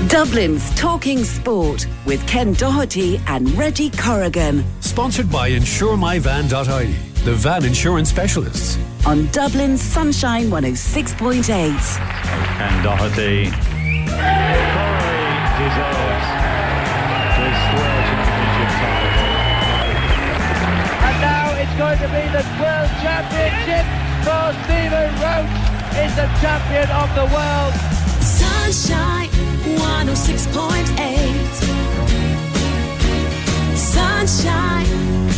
Dublin's Talking Sport with Ken Doherty and Reggie Corrigan. Sponsored by InsureMyVan.ie, the van insurance specialists. On Dublin's Sunshine 106.8. Ken Doherty thoroughly deserves this World Championship title. And now it's going to be the World Championship for Stephen Roach is the champion of the world. Sunshine 106.8. Sunshine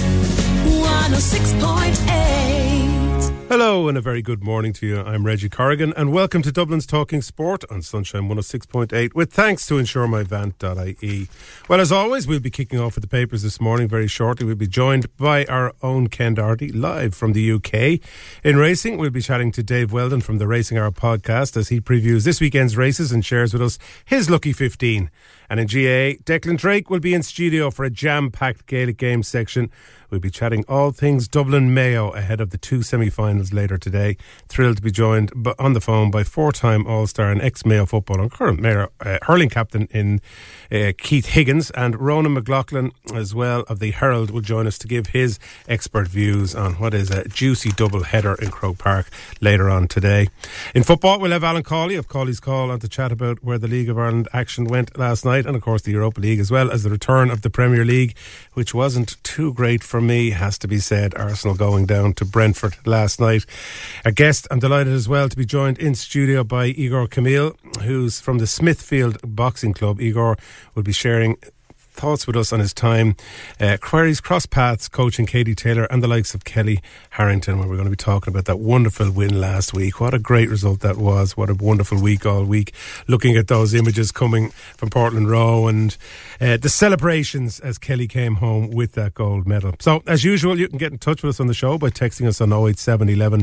106.8. Hello and a very good morning to you. I'm Reggie Corrigan and welcome to Dublin's Talking Sport on Sunshine 106.8 with thanks to InsureMyVan.ie. Well, as always, we'll be kicking off with the papers this morning very shortly. We'll be joined by our own Ken Doherty live from the UK. In racing, we'll be chatting to Dave Weldon from the Racing Hour podcast as he previews this weekend's races and shares with us his lucky 15. And in GAA, Declan Drake will be in studio for a jam-packed Gaelic Games section. We'll be chatting all things Dublin Mayo ahead of the two semi-finals later today. Thrilled to be joined on the phone by four-time All-Star and ex-Mayo footballer and current Mayo hurling captain in Keith Higgins, and Ronan McLaughlin as well of the Herald will join us to give his expert views on what is a juicy double header in Croke Park later on today. In football, we'll have Alan Cawley of Cawley's Call on to chat about where the League of Ireland action went last night, and of course the Europa League, as well as the return of the Premier League, which wasn't too great for me, has to be said. Arsenal going down to Brentford last night. A guest, I'm delighted as well to be joined in studio by Igor Camille, who's from the Smithfield Boxing Club. Igor will be sharing thoughts with us on his time, queries, cross paths, coaching Katie Taylor and the likes of Kelly Harrington, where we're going to be talking about that wonderful win last week. What a great result that was. What a wonderful week all week. Looking at those images coming from Portland Row and the celebrations as Kelly came home with that gold medal. So, as usual, you can get in touch with us on the show by texting us on 087 11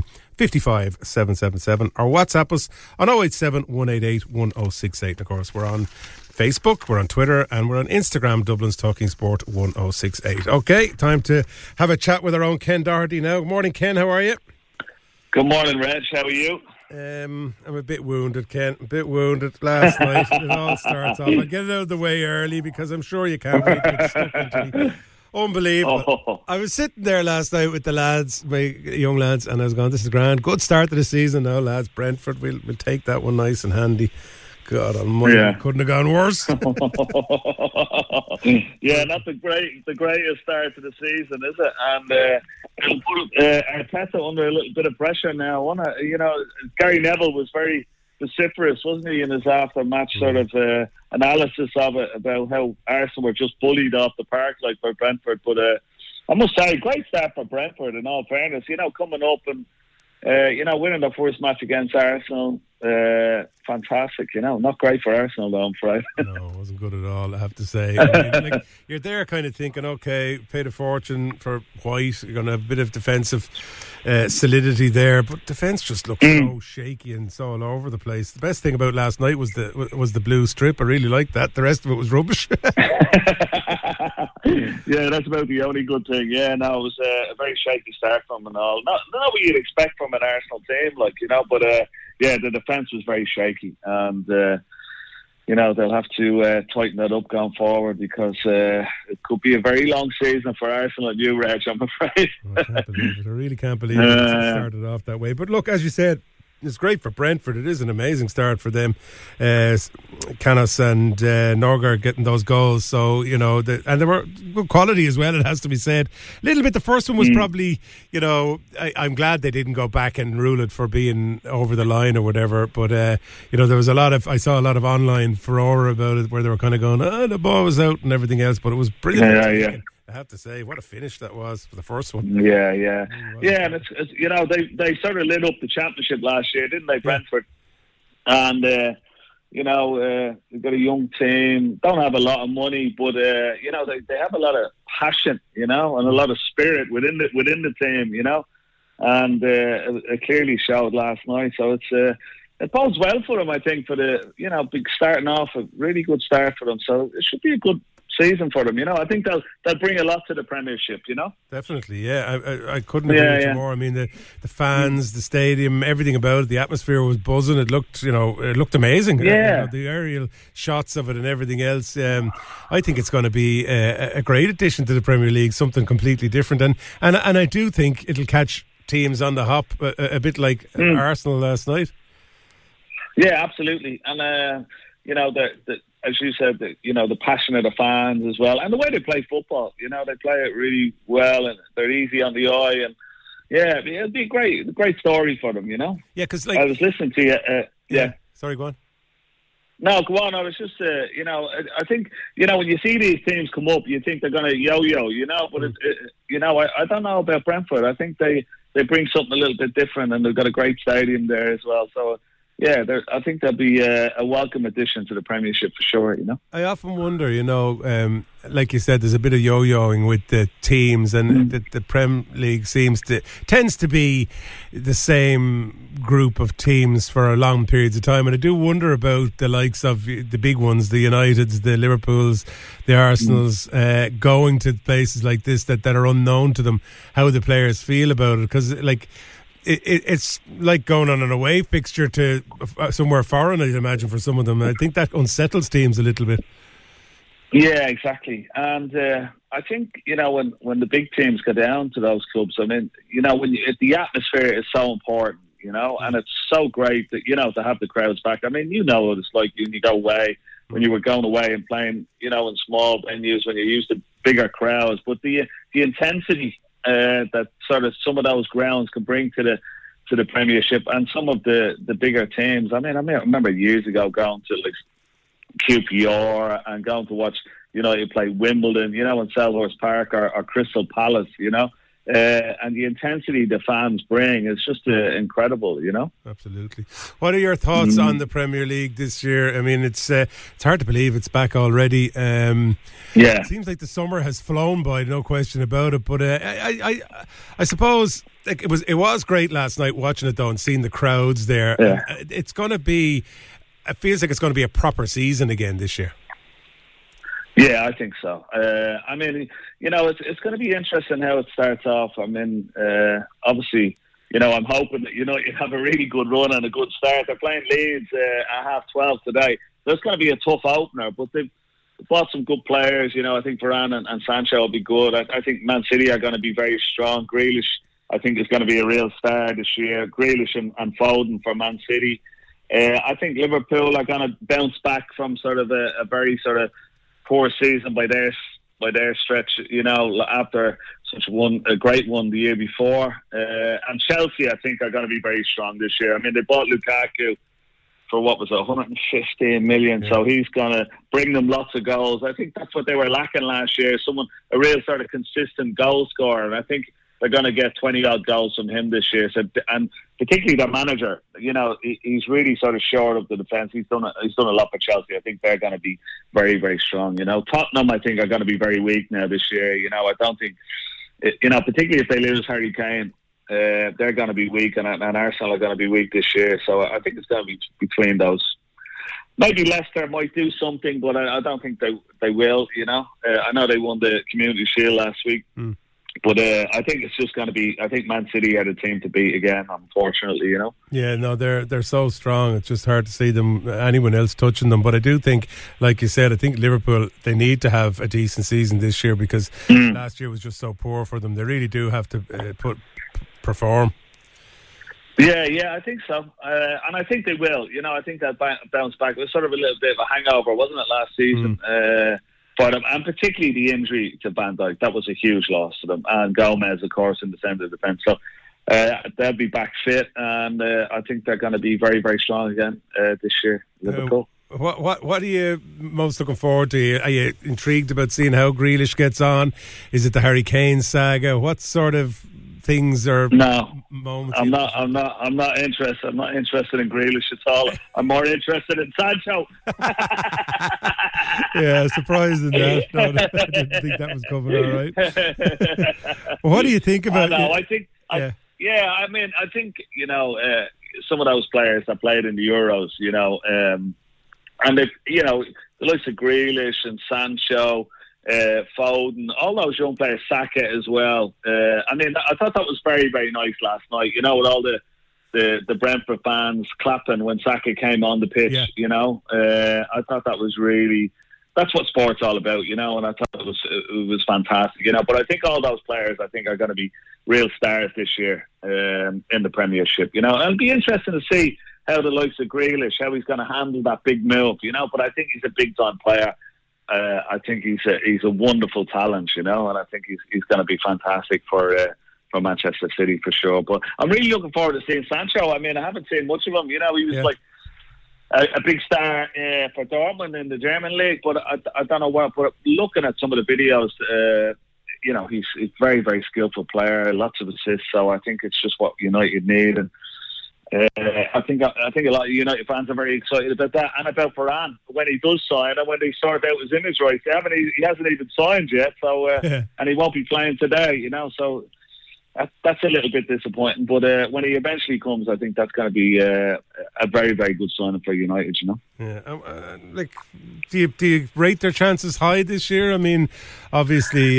55 777 or WhatsApp us on 087 188 1068. Of course, we're on Facebook, we're on Twitter, and we're on Instagram, Dublin's Talking Sport 1068. Okay, time to have a chat with our own Ken Doherty now. Good morning, Ken, how are you? Good morning, Reg, how are you? I'm a bit wounded, Ken. A bit wounded last night. It all starts off. I'll get it out of the way early because I'm sure you can't wait to get stuck into me. Unbelievable. Oh. I was sitting there last night with the lads, my young lads, and I was going, this is grand. Good start to the season now, lads. Brentford, we'll take that one nice and handy. God almighty, yeah. Couldn't have gone worse. Yeah, not the greatest start to the season, is it? And it'll put Arteta under a little bit of pressure now. Gary Neville was very vociferous, wasn't he, in his after-match sort of analysis of it, about how Arsenal were just bullied off the park like by Brentford. But I must say, great start for Brentford, in all fairness. Coming up and winning their first match against Arsenal. Fantastic, not great for Arsenal though, I'm afraid. No, it wasn't good at all, I have to say. You're there kind of thinking, okay, paid a fortune for White, you're going to have a bit of defensive solidity there, but defence just looked so shaky and so all over the place. The best thing about last night was the blue strip. I really liked that. The rest of it was rubbish. Yeah, that's about the only good thing. Yeah, no, it was a very shaky start from them and all. Not what you'd expect from an Arsenal team, but yeah, the defence was very shaky, and they'll have to tighten that up going forward, because it could be a very long season for Arsenal and you, Reg, I'm afraid. I can't believe it. I really can't believe it started off that way. But look, as you said, it's great for Brentford. It is an amazing start for them. Canos and Norgard getting those goals. So, and they were good quality as well, it has to be said. A little bit, the first one was probably, I'm glad they didn't go back and rule it for being over the line or whatever. But, there was I saw a lot of online furore about it where they were kind of going, the ball was out and everything else. But it was brilliant. Yeah. I have to say, what a finish that was for the first one. Yeah. And it's they sort of lit up the championship last year, didn't they, Brentford? And they've got a young team, don't have a lot of money, but they have a lot of passion, and a lot of spirit within the team, and it clearly showed last night. So it bodes well for them, I think, for the big starting off, a really good start for them. So it should be a good season for them. I think they'll bring a lot to the Premiership. Definitely, yeah. I couldn't agree with you more. I mean, the fans, the stadium, everything about it, the atmosphere was buzzing. It looked, it looked amazing. Yeah. The aerial shots of it and everything else. I think it's going to be a great addition to the Premier League, something completely different. And I do think it'll catch teams on the hop, a bit like Arsenal last night. Yeah, absolutely. And, as you said, the passion of the fans as well. And the way they play football, they play it really well and they're easy on the eye. And, yeah, it'd be a great story for them, Yeah, because I was listening to you. Yeah. Sorry, go on. No, go on. I was just, I think, when you see these teams come up, you think they're going to yo-yo, But, I don't know about Brentford. I think they bring something a little bit different and they've got a great stadium there as well. So, yeah, I think there'll be a welcome addition to the Premiership for sure, I often wonder, like you said, there's a bit of yo-yoing with the teams and the Prem League tends to be the same group of teams for long periods of time. And I do wonder about the likes of the big ones, the Uniteds, the Liverpools, the Arsenals, going to places like this that are unknown to them, how the players feel about it. Because, it's like going on an away fixture to somewhere foreign, I'd imagine, for some of them. I think that unsettles teams a little bit. Yeah, exactly. And I think, when the big teams go down to those clubs, I mean, the atmosphere is so important, and it's so great that, to have the crowds back. I mean, what it's like when you go away, when you were going away and playing, in small venues, when you're used to bigger crowds. But the intensity that sort of some of those grounds can bring to the Premiership and some of the bigger teams. I mean, I remember years ago going to like QPR and going to watch you play Wimbledon, in Selhurst Park or Crystal Palace, and the intensity the fans bring is just incredible, Absolutely. What are your thoughts on the Premier League this year? I mean, it's hard to believe it's back already. It seems like the summer has flown by, no question about it. But I suppose it was great last night watching it though and seeing the crowds there. Yeah. It's going to be. It feels like it's going to be a proper season again this year. Yeah, I think so. I mean, it's going to be interesting how it starts off. I mean, obviously, I'm hoping that, you have a really good run and a good start. They're playing Leeds at 12:30 today. So it's going to be a tough opener, but they've bought some good players. I think Varane and Sancho will be good. I think Man City are going to be very strong. Grealish, I think, is going to be a real star this year. Grealish and Foden for Man City. I think Liverpool are going to bounce back from sort of a very sort of poor season by their stretch, after such a great one the year before. And Chelsea, I think, are going to be very strong this year. I mean, they bought Lukaku for what was it, 115 million, so he's going to bring them lots of goals. I think that's what they were lacking last year, a real sort of consistent goal scorer, and I think they're going to get 20-odd goals from him this year. So, and particularly their manager, he's really sort of short of the defence. He's done a lot for Chelsea. I think they're going to be very, very strong. Tottenham, I think, are going to be very weak now this year. I don't think, particularly if they lose Harry Kane, they're going to be weak, and Arsenal are going to be weak this year. So I think it's going to be between those. Maybe Leicester might do something, but I don't think they will. I know they won the Community Shield last week. But I think it's just going to be. I think Man City are the team to beat again. Unfortunately, Yeah, no, they're so strong. It's just hard to see anyone else touching them. But I do think, like you said, I think Liverpool, they need to have a decent season this year because last year was just so poor for them. They really do have to perform. Yeah, I think so, and I think they will. I think they'll bounce back. It was sort of a little bit of a hangover, wasn't it, last season? For them, and particularly the injury to Van Dijk, that was a huge loss to them. And Gomez, of course, in the centre of defence. So they'll be back fit, and I think they're going to be very, very strong again this year. Liverpool. What are you most looking forward to? Are you intrigued about seeing how Grealish gets on? Is it the Harry Kane saga? What sort of things or moments? I'm not interested. I'm not interested in Grealish at all. I'm more interested in Sancho. Yeah, surprised in that. No, I didn't think that was coming. All right. What do you think about? I think some of those players that played in the Euros, and if the likes of Grealish and Sancho, Foden, all those young players, Saka as well. I mean, I thought that was very, very nice last night, you know, with all the Brentford fans clapping when Saka came on the pitch, you know. I thought that was really... That's what sport's all about, you know, and I thought it was fantastic, you know. But I think all those players, I think, are going to be real stars this year in the Premiership, you know. And it'll be interesting to see how the likes of Grealish, how he's going to handle that big move, you know. But I think he's a big-time player. I think he's a wonderful talent, you know, and I think he's going to be fantastic for Manchester City for sure. But I'm really looking forward to seeing Sancho. I mean, I haven't seen much of him, you know. He was like a big star for Dortmund in the German league, but I don't know what. But looking at some of the videos, you know, he's a very, very skillful player, lots of assists. So I think it's just what United need, and I think a lot of United fans are very excited about that, and about Varane when he does sign and when they sort out his image rights. He hasn't even signed yet, so and he won't be playing today, you know. So that's a little bit disappointing, but when he eventually comes, I think that's going to be a very, very good signing for United, you know. Yeah, do you rate their chances high this year? I mean, obviously,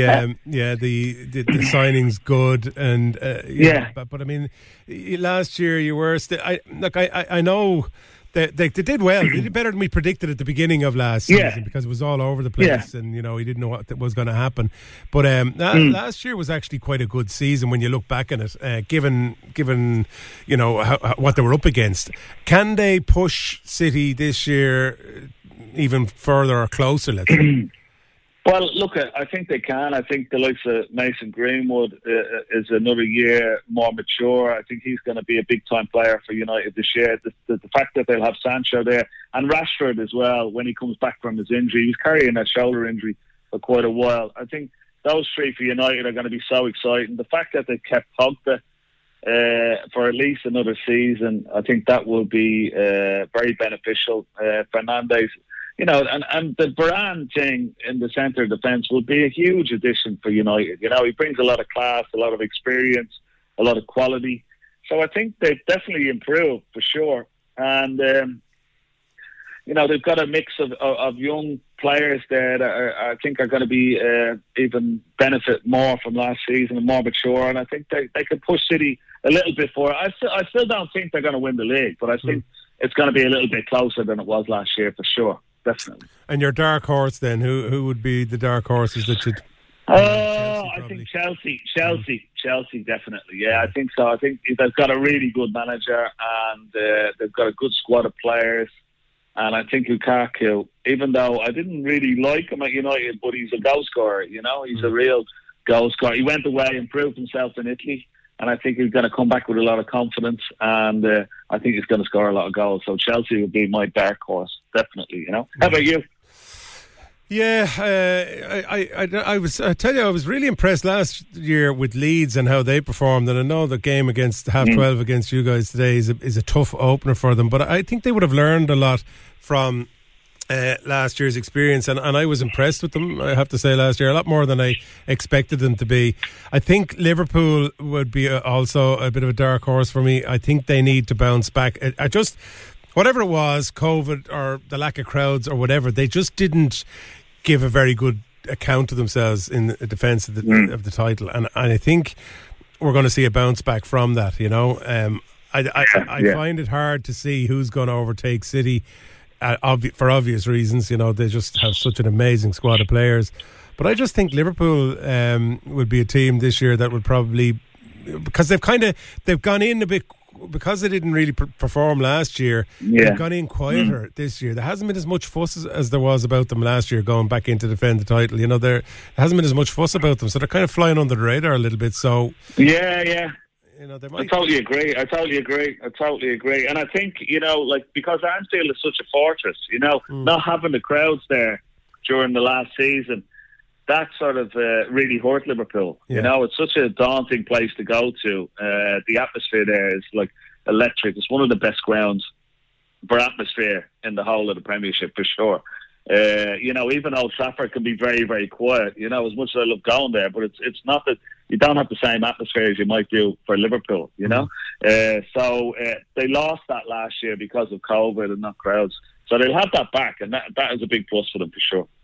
the signing's good, and but I mean, last year you were still. I know. They did well. They did better than we predicted at the beginning of last season because it was all over the place and, you know, he didn't know what was going to happen. But last year was actually quite a good season when you look back at it, given you know, what they were up against. Can they push City this year even further or closer, let's say? Well, look, I think they can. I think the likes of Mason Greenwood is another year more mature. I think he's going to be a big-time player for United this year. The fact that they'll have Sancho there, and Rashford as well, when he comes back from his injury. He's carrying a shoulder injury for quite a while. I think those three for United are going to be so exciting. The fact that they've kept Pogba for at least another season, I think that will be very beneficial. Fernandes... You know, and the Varane thing in the centre of defence will be a huge addition for United. You know, he brings a lot of class, a lot of experience, a lot of quality. So I think they've definitely improved for sure. And, you know, they've got a mix of young players there that I think are going to be even benefit more from last season and more mature. And I think they could push City a little bit forward. I still don't think they're going to win the league, but I think it's going to be a little bit closer than it was last year for sure. Definitely. And your dark horse then? Who would be the dark horses that you'd... I think Chelsea definitely. Yeah, I think so. I think they've got a really good manager and they've got a good squad of players. And I think Lukaku, even though I didn't really like him at United, but he's a goal scorer, you know, he's a real goal scorer. He went away and proved himself in Italy. And I think he's going to come back with a lot of confidence, and I think he's going to score a lot of goals. So Chelsea would be my dark horse, definitely. You know, how about you? Yeah, I was really impressed last year with Leeds and how they performed. And I know the game against 12 against you guys today is a tough opener for them, but I think they would have learned a lot from last year's experience, and I was impressed with them, I have to say, last year, a lot more than I expected them to be. I think Liverpool would be also a bit of a dark horse for me. I think they need to bounce back. I just, whatever it was, COVID or the lack of crowds or whatever, they just didn't give a very good account of themselves in the defence of the title, and I think we're going to see a bounce back from that, you know. I find it hard to see who's going to overtake City for obvious reasons. You know, they just have such an amazing squad of players. But I just think Liverpool would be a team this year that would probably, because they've gone in a bit, because they didn't really perform last year, they've gone in quieter this year. There hasn't been as much fuss as there was about them last year going back in to defend the title. You know, there hasn't been as much fuss about them, so they're kind of flying under the radar a little bit. So you know, they might... I totally agree. And I think, you know, like, because Anfield is such a fortress, you know, not having the crowds there during the last season, that sort of really hurt Liverpool. You know, it's such a daunting place to go to. The atmosphere there is like electric. It's one of the best grounds for atmosphere in the whole of the Premiership, for sure. You know, even Old Trafford can be very, very quiet, you know, as much as I love going there, but it's not that you don't have the same atmosphere as you might do for Liverpool, you know. So they lost that last year because of COVID and not crowds. So they'll have that back, and that is a big plus for them, for sure.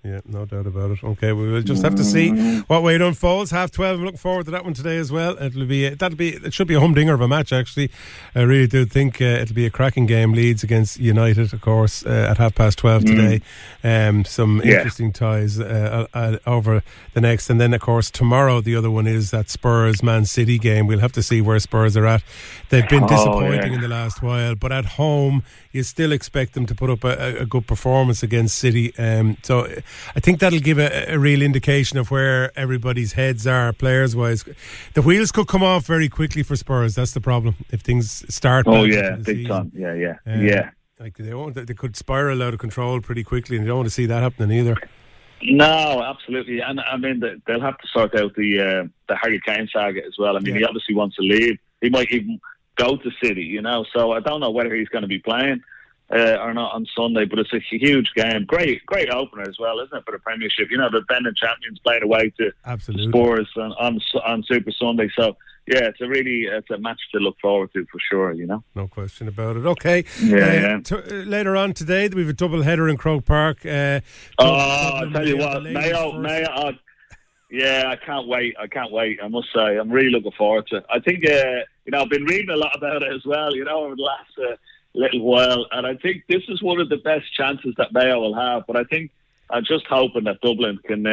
Yeah, no doubt about it. Okay, we will just have to see what way it unfolds. 12:30. I'm looking forward to that one today as well. It should be a humdinger of a match, actually. I really do think it'll be a cracking game. Leeds against United, of course, at 12:30 today. Some interesting ties over the next, and then of course tomorrow the other one is that Spurs Man City game. We'll have to see where Spurs are at. They've been disappointing in the last while, but at home you still expect them to put up a good performance against City. So I think that'll give a real indication of where everybody's heads are, players-wise. The wheels could come off very quickly for Spurs. That's the problem. If things start... big time. Yeah. Like they could spiral out of control pretty quickly, and you don't want to see that happening either. No, absolutely. And I mean, they'll have to sort out the Harry Kane saga as well. I mean, he obviously wants to leave. He might even go to City, so I don't know whether he's going to be playing or not on Sunday, but it's a huge game. Great opener as well, isn't it, for the Premiership? The defending champions playing away to Spurs on Super Sunday. So yeah, it's a match to look forward to for sure. No question about it. Okay, later on today we have a double header in Croke Park. I'll tell you what, Mayo. Yeah, I can't wait. I must say, I'm really looking forward to it. I think I've been reading a lot about it as well. Over the last little while, and I think this is one of the best chances that Mayo will have. But I'm just hoping that Dublin can,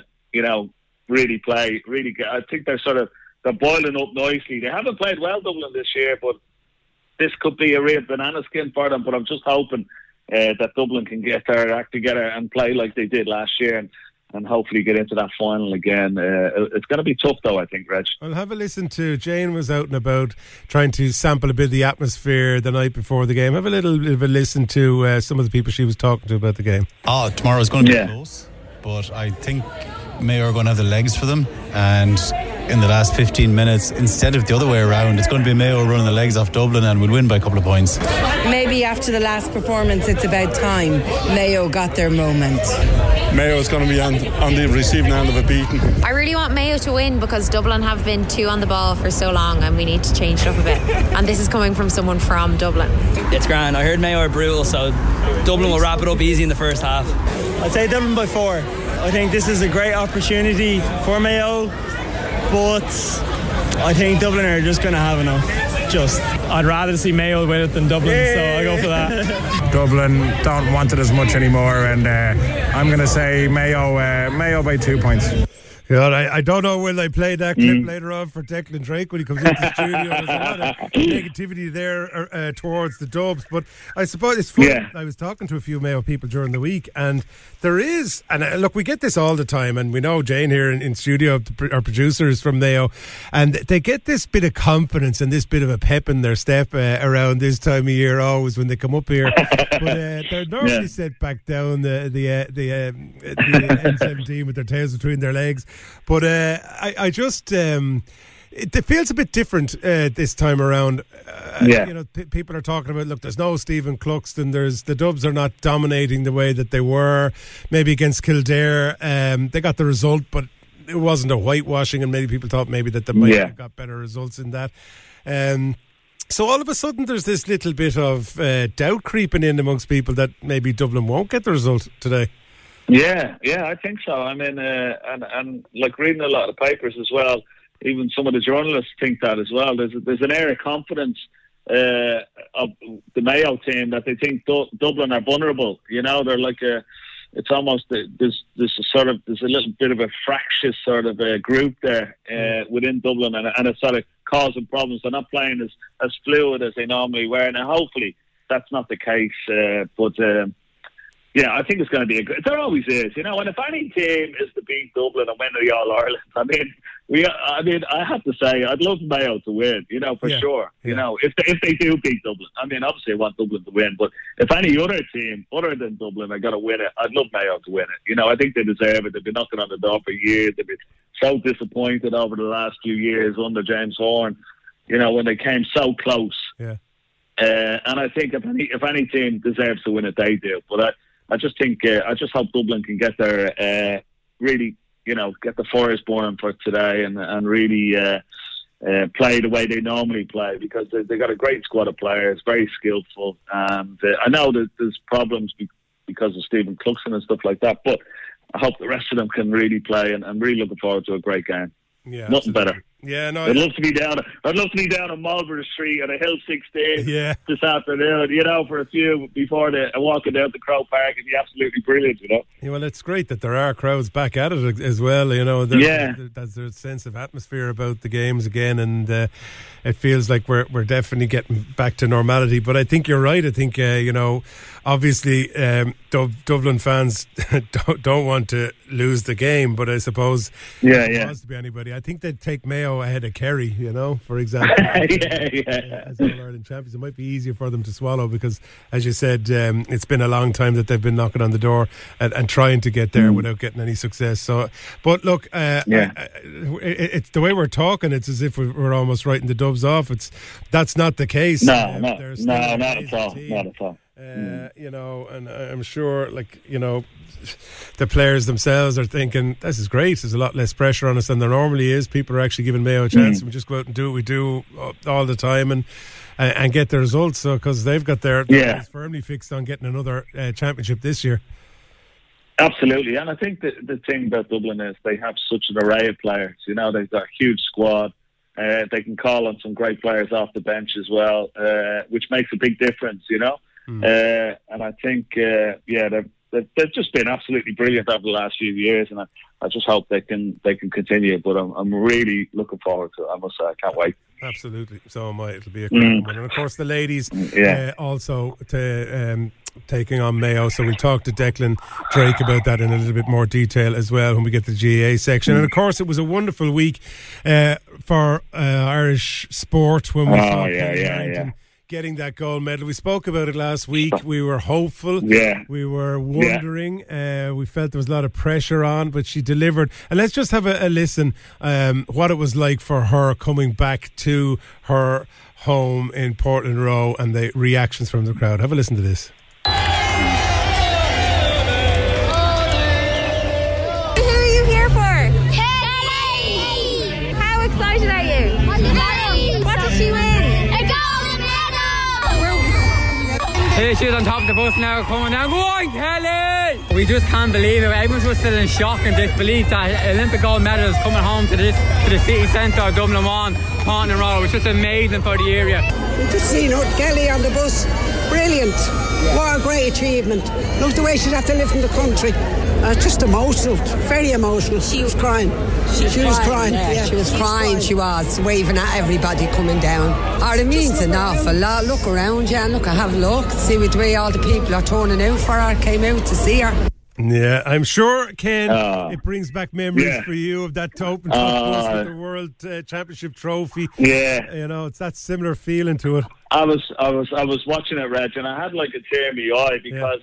really play. I think they're boiling up nicely. They haven't played well, Dublin, this year, but this could be a real banana skin for them. But I'm just hoping that Dublin can get their act together and play like they did last year, and hopefully get into that final again. It's going to be tough, though, I think, Reg. I'll have a listen to... Jane was out and about trying to sample a bit of the atmosphere the night before the game. Have a little bit of a listen to some of the people she was talking to about the game. Tomorrow's going to be close, but I think Mayo are going to have the legs for them, and in the last 15 minutes, instead of the other way around, it's going to be Mayo running the legs off Dublin, and we'll win by a couple of points. Maybe after the last performance, it's about time Mayo got their moment. Mayo is going to be on the receiving end of a beating. I really want Mayo to win because Dublin have been too on the ball for so long, and we need to change it up a bit. And this is coming from someone from Dublin. It's grand. I heard Mayo are brutal, so Dublin will wrap it up easy in the first half. I'd say Dublin by 4. I think this is a great opportunity for Mayo, but I think Dublin are just going to have enough. I'd rather see Mayo win it than Dublin, so I go for that. Dublin don't want it as much anymore, and I'm going to say Mayo by 2 points. God, I don't know when they play that clip later on for Declan Drake when he comes into the studio. There's a lot of negativity there towards the Dubs, but I suppose it's funny. Yeah. I was talking to a few Mayo people during the week, and there is, and look, we get this all the time, and we know Jane here in studio, our producer is from Mayo, and they get this bit of confidence and this bit of a pep in their step around this time of year always when they come up here. But they're normally set back down the N17 with their tails between their legs. But I just it feels a bit different this time around. People are talking about, look, there's no Stephen Cluxton. The Dubs are not dominating the way that they were maybe against Kildare. They got the result, but it wasn't a whitewashing, and many people thought maybe that they might have got better results in that. So all of a sudden there's this little bit of doubt creeping in amongst people that maybe Dublin won't get the result today. Yeah, I think so. I mean, and like reading a lot of papers as well, even some of the journalists think that as well. There's an air of confidence of the Mayo team that they think Dublin are vulnerable. They're like it's almost there's a little bit of a fractious sort of a group there within Dublin, and it's sort of causing problems. They're not playing as fluid as they normally were, and hopefully that's not the case. Yeah, I think it's going to be there always is, and if any team is to beat Dublin and win the All-Ireland, I have to say, I'd love Mayo to win, for sure. Yeah. If they do beat Dublin. Obviously I want Dublin to win, but if any other team other than Dublin are going to win it, I'd love Mayo to win it. I think they deserve it. They've been knocking on the door for years. They've been so disappointed over the last few years under James Horn, when they came so close. Yeah. And I think if any team deserves to win it, they do. But I just think I just hope Dublin can get their really, get the fires burning for today and really play the way they normally play, because they got a great squad of players, very skillful, and I know that there's problems because of Stephen Cluxton and stuff like that, but I hope the rest of them can really play, and I'm really looking forward to a great game. Yeah, nothing absolutely. better. Yeah, no, I'd love to be down on Marlborough Street at a Hill 16 this afternoon, for a few before walking down to Croke Park. It'd be absolutely brilliant, Yeah, well, it's great that there are crowds back at it as well. There's a sense of atmosphere about the games again, and it feels like we're definitely getting back to normality. But I think you're right. I think obviously Dublin fans don't want to lose the game, but I suppose if it was to be anybody, I think they'd take Mayo ahead of Kerry, for example. As All-Ireland champions, it might be easier for them to swallow because, as you said, it's been a long time that they've been knocking on the door and trying to get there without getting any success. So, but look, it's the way we're talking. It's as if we're almost writing the Dubs off. That's not the case. No, not at all. Not at all. And I'm sure, the players themselves are thinking, this is great. There's a lot less pressure on us than there normally is. People are actually giving Mayo a chance. We just go out and do what we do all the time and get the results. So, because they've got their eyes firmly fixed on getting another championship this year. Absolutely, and I think the thing about Dublin is they have such an array of players. They've got a huge squad. They can call on some great players off the bench as well, which makes a big difference, And I think, they've just been absolutely brilliant over the last few years, and I just hope they can continue. But I'm really looking forward to it. I must say, I can't wait. Absolutely, so am I. It'll be a great one, and of course the ladies also taking on Mayo. So we'll talk to Declan Drake about that in a little bit more detail as well when we get to the GAA section. And of course, it was a wonderful week for Irish sport when we saw Harrington getting that gold medal. We spoke about it last week. We were hopeful. We were wondering. We felt there was a lot of pressure on, but she delivered. And let's just have a listen what it was like for her coming back to her home in Portland Row and the reactions from the crowd. Have a listen to this. She was on top of the bus now, coming down, go on Kelly! We just can't believe it. Everyone's just still in shock and disbelief that Olympic gold medal is coming home to the city centre of Dublin 1, Portland Road. It's just amazing for the area. We just seen Kelly on the bus. Brilliant. What a great achievement. Look the way she'd have to live in the country. Just emotional, very emotional. She was crying. She was crying. Yeah, she was crying. She was waving at everybody coming down. It means an awful lot. Look around you and have a look. See the way all the people are turning out for her, came out to see her. Yeah, I'm sure, Ken, it brings back memories for you of that open top bus with the World Championship trophy. Yeah, it's that similar feeling to it. I was watching it, Reg, and I had like a tear in my eye because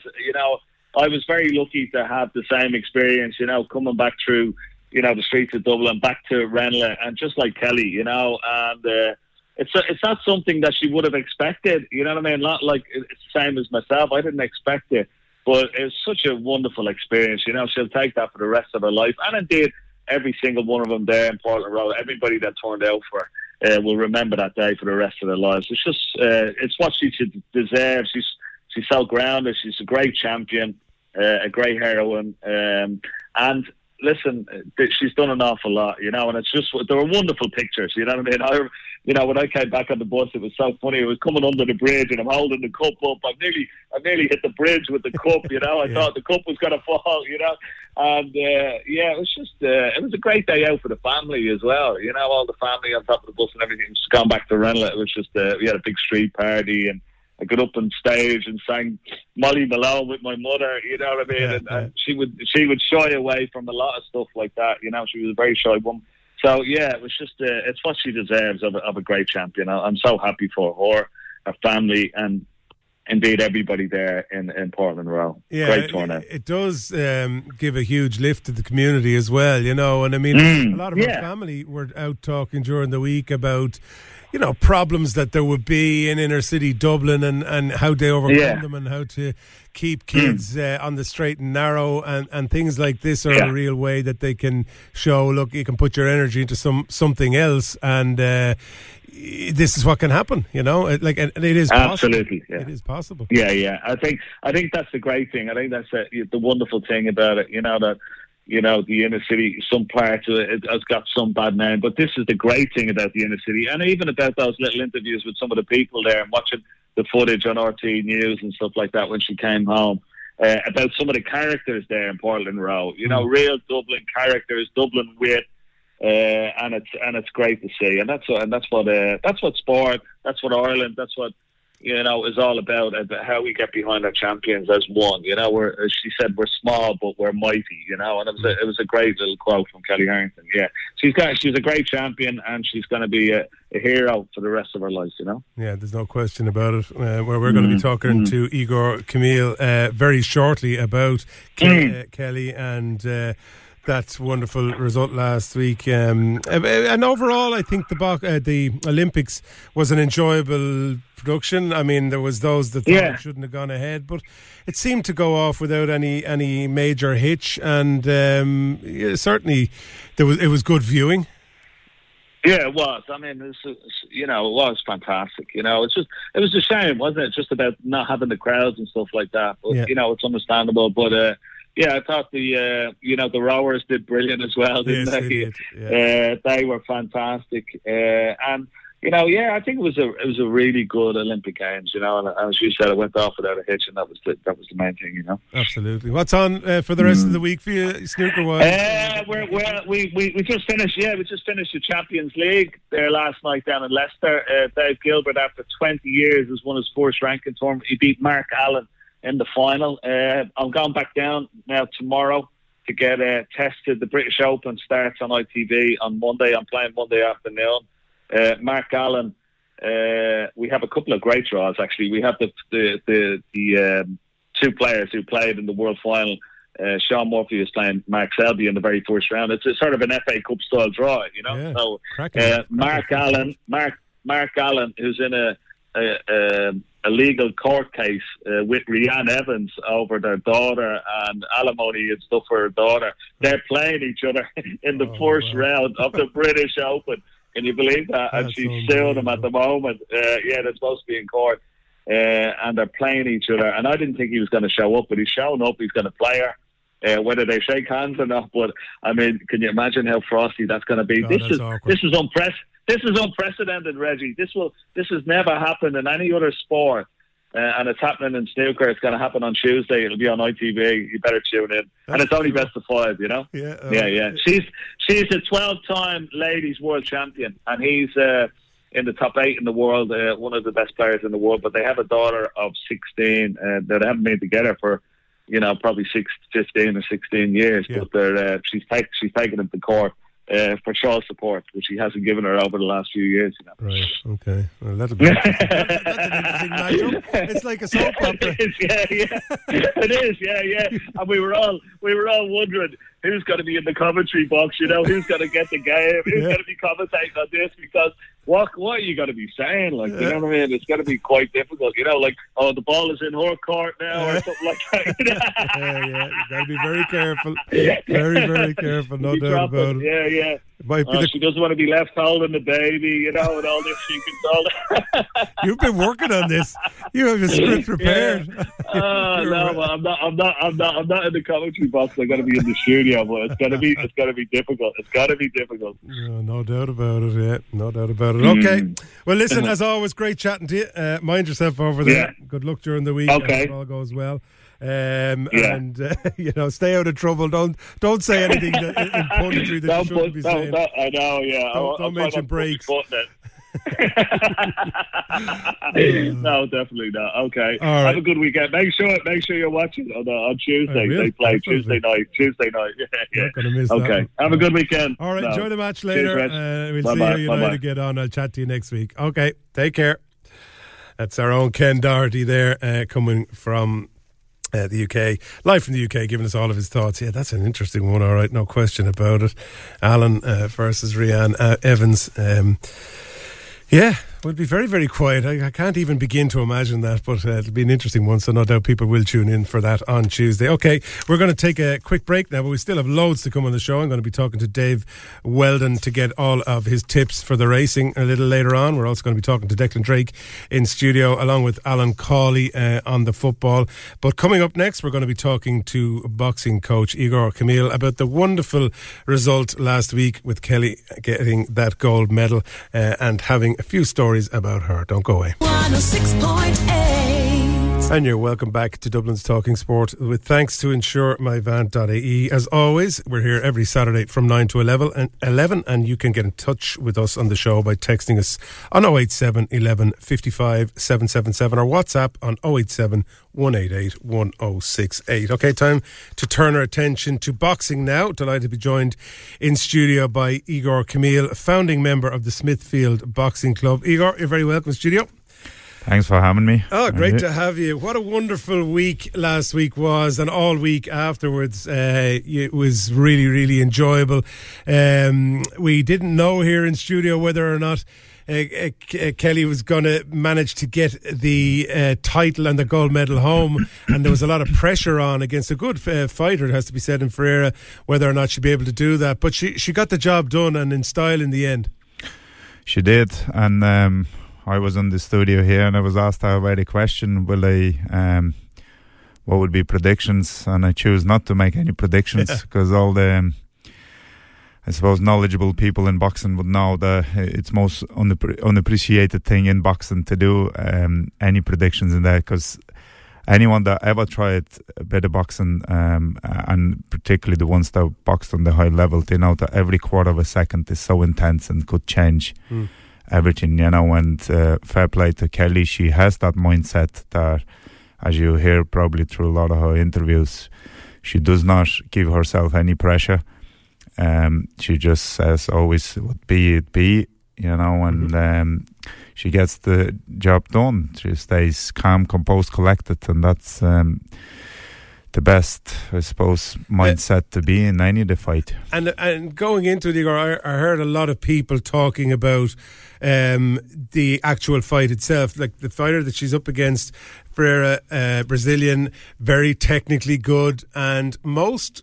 I was very lucky to have the same experience. Coming back through the streets of Dublin, back to Ranelagh, and just like Kelly, and it's not something that she would have expected. You know what I mean? Not like it's the same as myself. I didn't expect it. But it's such a wonderful experience, She'll take that for the rest of her life. And indeed, every single one of them there in Portland Road, everybody that turned out for her, will remember that day for the rest of their lives. It's just, it's what she deserves. She's so grounded. She's a great champion, a great heroine. And listen, she's done an awful lot, and it's just, there were wonderful pictures, you know what I mean? When I came back on the bus, it was so funny. It was coming under the bridge and I'm holding the cup up. I nearly hit the bridge with the cup, I thought the cup was going to fall, And, it was just, it was a great day out for the family as well. All the family on top of the bus and everything. Just gone back to Ranelagh. It was just, we had a big street party and I got up on stage and sang Molly Malone with my mother, you know what I mean? And she would shy away from a lot of stuff like that. She was a very shy woman. So, it was just, it's what she deserves of a great champion. I'm so happy for her, her family, and indeed everybody there in Portland Row. Yeah, great turnout. It does give a huge lift to the community as well, and I mean, a lot of our family were out talking during the week about problems that there would be in inner city Dublin and how they overcome them and how to keep kids on the straight and narrow and things like this are a real way that they can show, look, you can put your energy into something else and this is what can happen, and it is possible. Absolutely, it is possible. Yeah. I think that's the great thing. I think that's the wonderful thing about it. That you know, the inner city, some parts of it has got some bad name. But this is the great thing about the inner city, and even about those little interviews with some of the people there and watching the footage on RT News and stuff like that when she came home, about some of the characters there in Portland Road. You know, real Dublin characters, Dublin wit, and it's great to see. And that's what sport, that's what Ireland, that's what, you know, is all about how we get behind our champions as one. You know, as she said, we're small but we're mighty. You know, and it was a great little quote from Kelly Harrington. Yeah, she's a great champion, and she's going to be a hero for the rest of her life. You know. Yeah, there's no question about it. Where we're going to be talking to Igor Camille very shortly about Kelly and. That wonderful result last week, and overall, I think the Olympics was an enjoyable production. I mean, there was those that thought it shouldn't have gone ahead, but it seemed to go off without any major hitch, and certainly it was good viewing. Yeah, it was. I mean, it was fantastic. You know, it was a shame, wasn't it? Just about not having the crowds and stuff like that. But you know, it's understandable. But yeah, I thought the rowers did brilliant as well, didn't they? They did. Yeah. They were fantastic, and you know, I think it was a really good Olympic Games. You know, and as you said, it went off without a hitch, and that was the main thing. You know, absolutely. What's on for the rest of the week for you, snooker wise? We just finished. Yeah, we just finished the Champions League there last night down in Leicester. Dave Gilbert, after 20 years, has won his first ranking tournament. He beat Mark Allen in the final. I'm going back down now tomorrow to get tested. The British Open starts on ITV on Monday. I'm playing Monday afternoon. Mark Allen, we have a couple of great draws actually. We have the two players who played in the World Final. Sean Murphy is playing Mark Selby in the very first round. It's a sort of an FA Cup style draw, you know. Yeah, so Mark Allen, who's in a legal court case with Rhiannon Evans over their daughter and alimony and stuff for her daughter. They're playing each other in the first round of the British Open. Can you believe that? And she's suing him at the moment. They're supposed to be in court. And they're playing each other. And I didn't think he was going to show up, but he's shown up. He's going to play her. Whether they shake hands or not. But, I mean, can you imagine how frosty that's going to be? This is unprecedented, Reggie. This has never happened in any other sport. And it's happening in snooker. It's going to happen on Tuesday. It'll be on ITV. You better tune in. And it's only best of 5, you know? Yeah. She's a 12-time ladies world champion. And he's in the top 8 in the world, one of the best players in the world. But they have a daughter of 16 that they haven't been together for, you know, probably 15 or 16 years. Yeah. But she's taken him to court for child support, which he hasn't given her over the last few years. You know? Right. Okay. Well, that's an interesting matchup. It's like a soap opera. It is. Yeah. And we were all wondering who's going to be in the commentary box. You know, who's going to get the game? Who's going to be commentating on this? Because what are you going to be saying? Like, you know what I mean? It's going to be quite difficult. You know, like, oh, the ball is in her court now, or something like that. You got to be very careful. Very, very careful. No doubt about it. Yeah. She doesn't want to be left holding the baby, you know, and all this. You've been working on this. You have a script prepared. No, I'm not in the commentary box. I'm going to be in the studio, but it's going to be difficult. It's got to be difficult. No doubt about it. Yeah, no doubt about it. Okay. Well, listen, as always, great chatting to you. Mind yourself over there. Yeah. Good luck during the week. Okay. It all goes well. And you know, stay out of trouble. Don't say anything in punditry that you shouldn't be saying. I know. Yeah. Don't mention breaks. No, definitely not. Okay. Right. Have a good weekend. Make sure you're watching on Tuesday. They play Tuesday night. Yeah. Not gonna miss that. Have a good weekend. All right. Enjoy the match later. We'll see how United get on. I'll chat to you next week. Okay. Take care. That's our own Ken Doherty there, coming from the UK, live from the UK, giving us all of his thoughts. Yeah, that's an interesting one, all right, no question about it. Allen versus Rhiannon Evans. It would be very, very quiet. I can't even begin to imagine that, but it'll be an interesting one, so no doubt people will tune in for that on Tuesday. Okay, we're going to take a quick break now, but we still have loads to come on the show. I'm going to be talking to Dave Weldon to get all of his tips for the racing a little later on. We're also going to be talking to Declan Drake in studio, along with Alan Cawley on the football. But coming up next, we're going to be talking to boxing coach Igor Camille about the wonderful result last week with Kelly getting that gold medal and having a few stories about her. Don't go away. 106.8. And you're welcome back to Dublin's Talking Sport with thanks to InsureMyVan.ie. As always, we're here every Saturday from 9 to 11 and you can get in touch with us on the show by texting us on 087 11 55 777 or WhatsApp on 087 188 1068. Okay, time to turn our attention to boxing now. Delighted to be joined in studio by Igor Camille, founding member of the Smithfield Boxing Club. Igor, you're very welcome to the studio. Thanks for having me. Oh, great to have you. What a wonderful week last week was, and all week afterwards. It was really, really enjoyable. We didn't know here in studio whether or not Kelly was going to manage to get the title and the gold medal home, and there was a lot of pressure on against a good fighter, it has to be said, in Ferreira, whether or not she'd be able to do that. But she got the job done, and in style in the end. She did, and I was in the studio here and I was asked a very question, what would be predictions, and I choose not to make any predictions because all the I suppose knowledgeable people in boxing would know that it's most unappreciated thing in boxing to do any predictions in that, because anyone that ever tried a bit of boxing and particularly the ones that boxed on the high level, they know that every quarter of a second is so intense and could change everything, and fair play to Kelly. She has that mindset that, as you hear probably through a lot of her interviews, she does not give herself any pressure. She just says always, what be it be, and she gets the job done. She stays calm, composed, collected, and that's the best, I suppose, mindset to be in any of the fight. And going into it, Igor, I heard a lot of people talking about the actual fight itself, like the fighter that she's up against, Ferreira, Brazilian, very technically good, and most,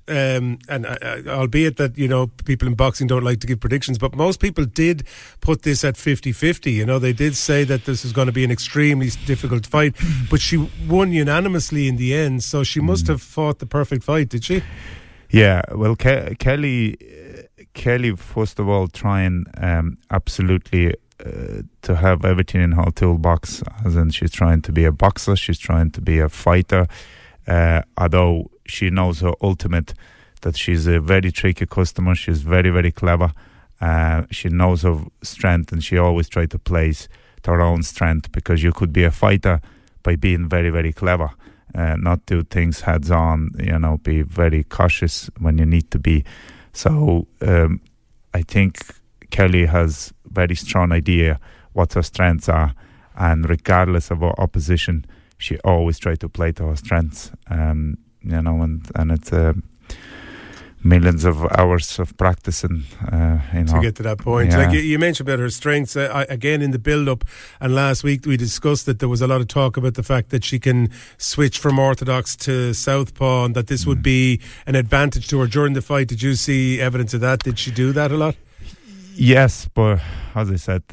albeit that, people in boxing don't like to give predictions, but most people did put this at 50-50. They did say that this was going to be an extremely difficult fight, but she won unanimously in the end, so she must have fought the perfect fight, did she? Yeah, well, Kelly, first of all, trying absolutely to have everything in her toolbox, as in she's trying to be a boxer, she's trying to be a fighter, although she knows her ultimate, that she's a very tricky customer. She's very, very clever. She knows her strength, and she always tries to place to her own strength, because you could be a fighter by being very, very clever, not do things heads on, be very cautious when you need to be. So I think Kelly has very strong idea what her strengths are, and regardless of her opposition, she always tries to play to her strengths. And it's millions of hours of practicing to get to that point. Yeah. Like you mentioned about her strengths again in the build-up, and last week we discussed that there was a lot of talk about the fact that she can switch from orthodox to southpaw, and that this would be an advantage to her during the fight. Did you see evidence of that? Did she do that a lot? Yes, but as I said,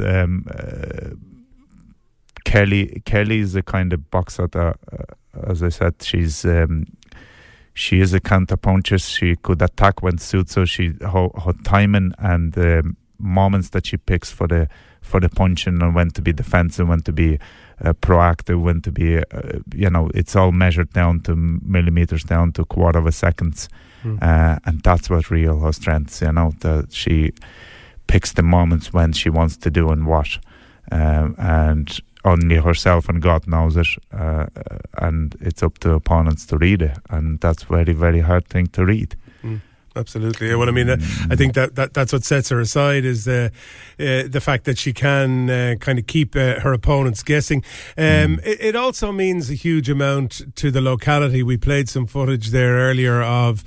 Kelly is the kind of boxer that, as I said, she is a counter puncher. She could attack when suits her. Her timing and the moments that she picks for the punching, and when to be defensive, when to be proactive, when to be it's all measured down to millimeters, down to quarter of a second, and that's what real her strengths. That she picks the moments when she wants to do and what, and only herself and God knows it, and it's up to opponents to read it, and that's very, very hard thing to read. Absolutely. Well, I mean, I think that's what sets her aside, is the fact that she can kind of keep her opponents guessing. It also means a huge amount to the locality. We played some footage there earlier of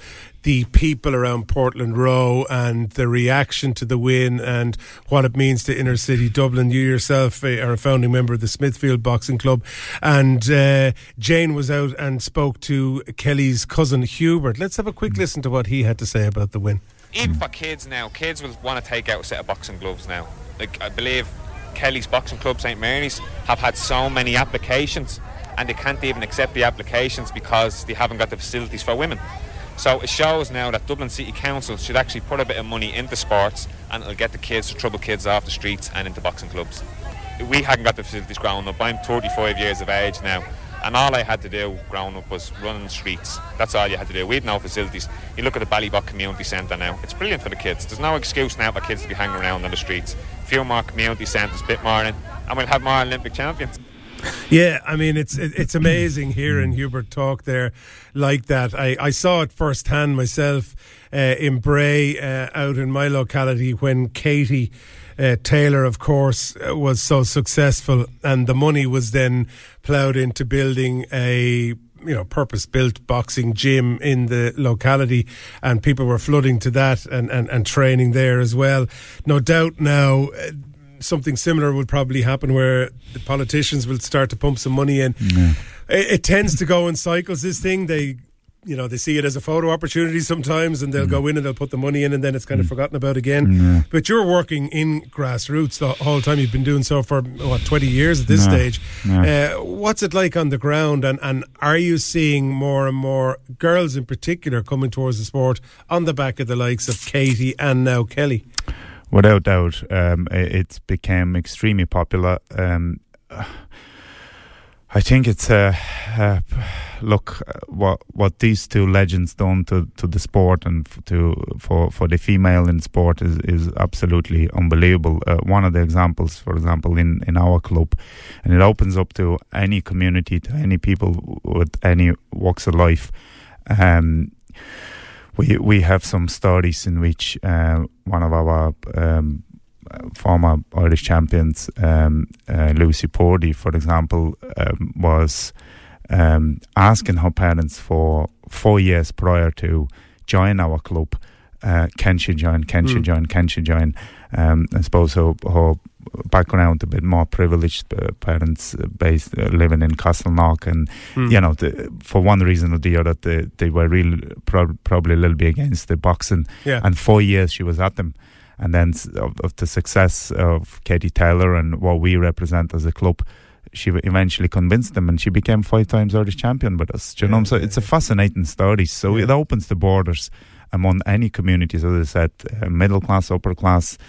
the people around Portland Row and the reaction to the win and what it means to inner city Dublin. You yourself are a founding member of the Smithfield Boxing Club, and Jane was out and spoke to Kelly's cousin Hubert. Let's have a quick listen to what he had to say about the win. Even for kids now, kids will want to take out a set of boxing gloves now. Like, I believe Kelly's Boxing Club, St Mary's, have had so many applications, and they can't even accept the applications because they haven't got the facilities for women. So it shows now that Dublin City Council should actually put a bit of money into sports, and it'll get the kids, the troubled kids, off the streets and into boxing clubs. We hadn't got the facilities growing up. I'm 35 years of age now, and all I had to do growing up was run in the streets. That's all you had to do. We had no facilities. You look at the Ballybock Community Centre now. It's brilliant for the kids. There's no excuse now for kids to be hanging around on the streets. A few more community centres, a bit more in, and we'll have more Olympic champions. Yeah, I mean, it's amazing hearing Hubert talk there like that. I saw it firsthand myself in Bray, out in my locality, when Katie Taylor, of course, was so successful, and the money was then ploughed into building a purpose-built boxing gym in the locality, and people were flooding to that and training there as well. No doubt now something similar will probably happen where the politicians will start to pump some money in. Yeah. It tends to go in cycles, this thing. They see it as a photo opportunity sometimes, and they'll go in and they'll put the money in, and then it's kind of forgotten about again. Yeah. But you're working in grassroots the whole time. You've been doing so for 20 years at this stage. Yeah. What's it like on the ground, and are you seeing more and more girls in particular coming towards the sport on the back of the likes of Katie and now Kelly? Without doubt, it's become extremely popular. I think it's what these two legends done to the sport and for the female in sport is absolutely unbelievable. One of the examples, for example, in our club, and it opens up to any community, to any people with any walks of life. We have some stories in which one of our former Irish champions, Lucy Pordy, for example, was asking her parents for 4 years prior to join our club, can she join? I suppose her background, a bit more privileged, parents based living in Castleknock, and for one reason or the other, they were really probably a little bit against the boxing. Yeah. And 4 years she was at them. And then of the success of Katie Taylor and what we represent as a club, she eventually convinced them, and she became 5 times Irish champion with us. So it's a fascinating story. So it opens the borders among any communities, as I said, middle class, upper class,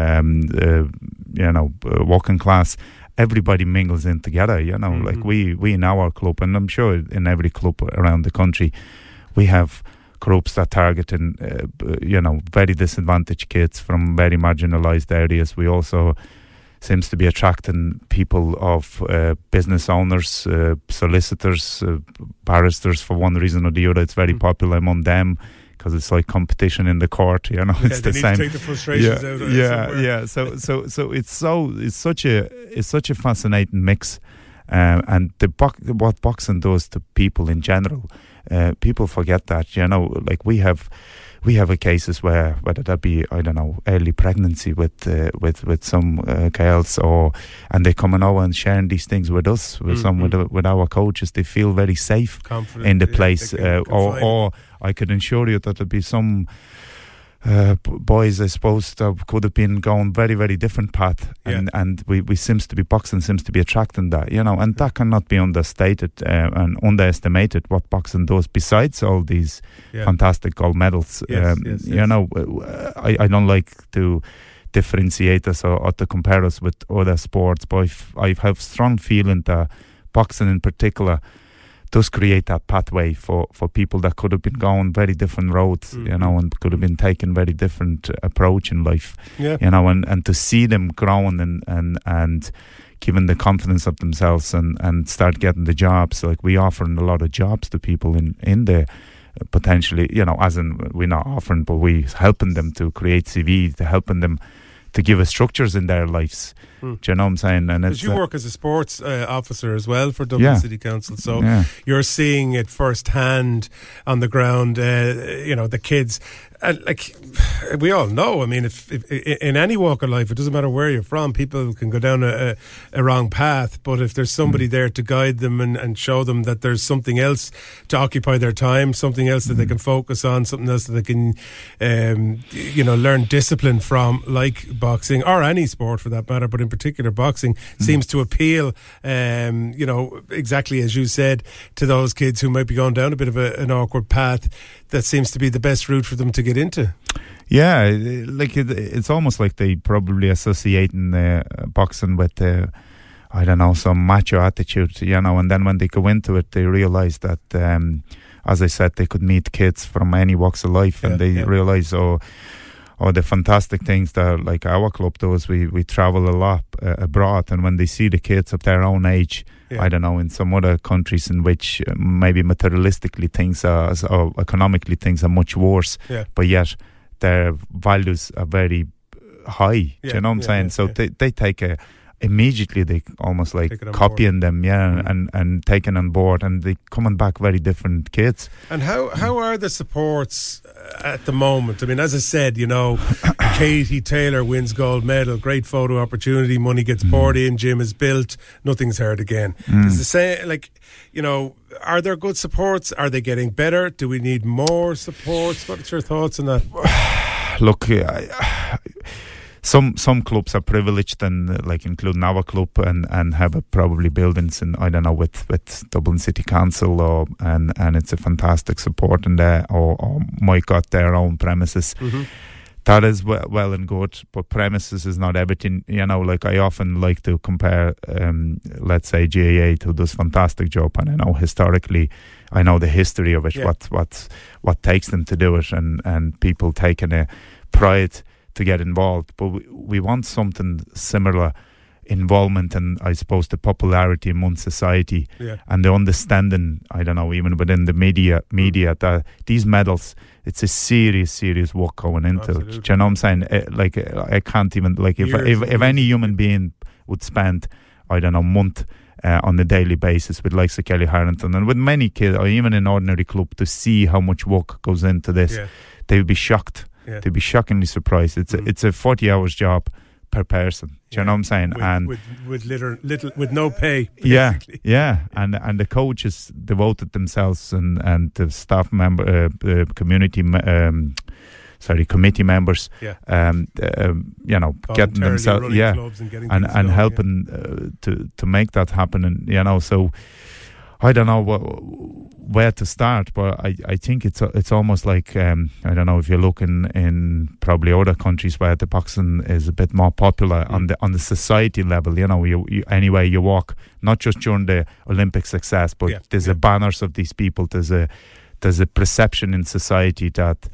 working class. Everybody mingles in together. Like we in our club, and I'm sure in every club around the country, we have groups that target very disadvantaged kids from very marginalised areas. We also seems to be attracting people of business owners, solicitors, barristers. For one reason or the other, it's very popular among them because it's like competition in the court. It's the same. To take the frustrations out. Yeah. So it's such a fascinating mix, and what boxing does to people in general. People forget that, like we have cases where, whether that be, I don't know, early pregnancy with some girls, and they're coming over and sharing these things with us, with our coaches. They feel very safe, confident in the place, or I could assure you that there'd be some boys, I suppose, that could have been going very, very different path, and boxing seems to be attracting that, and that cannot be understated and underestimated what boxing does besides all these fantastic gold medals. I don't like to differentiate us or to compare us with other sports, but I have strong feeling that boxing in particular does create that pathway for people that could have been going very different roads, and could have been taking very different approach in life, and to see them growing and given the confidence of themselves and start getting the jobs. Like we offering a lot of jobs to people in the potentially, as in we're not offering, but we helping them to create CV, to helping them to give us structures in their lives. Do you know what I'm saying? And because you work as a sports officer as well for Dublin City Council, so you're seeing it firsthand on the ground. The kids. And like we all know, I mean, if in any walk of life, it doesn't matter where you're from, people can go down a wrong path. But if there's somebody there to guide them and show them that there's something else to occupy their time, something else that they can focus on, something else that they can, learn discipline from, like boxing or any sport for that matter, but in particular boxing seems to appeal, exactly as you said, to those kids who might be going down a bit of an awkward path. That seems to be the best route for them to get into. Yeah, like it's almost like they probably associating boxing with, some macho attitude, and then when they go into it, they realise that, as I said, they could meet kids from any walks of life, and they realise, the fantastic things that, like our club does, we travel a lot abroad, and when they see the kids of their own age, I don't know, in some other countries in which maybe materialistically things are, or economically things are much worse, but yet their values are very high. Do you know what I'm saying? So they take immediately they almost like copying them, and taking on board, and they coming back very different kids. And how are the supports at the moment? I mean, as I said, Katie Taylor wins gold medal, great photo opportunity, money gets poured in, gym is built, nothing's heard again. It's the same, are there good supports? Are they getting better? Do we need more supports? What's your thoughts on that? Look, Some clubs are privileged, and including our club, and have probably buildings in, I don't know, with Dublin City Council, and it's a fantastic support in there, or might got their own premises. That is well and good, but premises is not everything. I often like to compare, let's say, GAA, who does fantastic job, and I know historically, I know the history of it, what takes them to do it, and people taking a pride to get involved, but we want something similar involvement, and I suppose the popularity among society, and the understanding, I don't know, even within the media that these medals, it's a serious work going into it. Do you know what I'm saying? I can't even, if any human being would spend, I don't know, month on a daily basis with likes of Kelly Harrington and with many kids, or even an ordinary club, to see how much work goes into this, they would be shocked. They'd be shockingly surprised. It's a 40 hours job per person. Do you know what I'm saying? With no pay. Basically. And the coaches devoted themselves, and the staff member, community, committee members, getting themselves, and helping to make that happen, and so. I don't know where to start, but I think it's almost like, I don't know if you look in probably other countries where the boxing is a bit more popular on the society level. You anywhere you walk, not just during the Olympic success, but there's a banners of these people. There's a perception in society that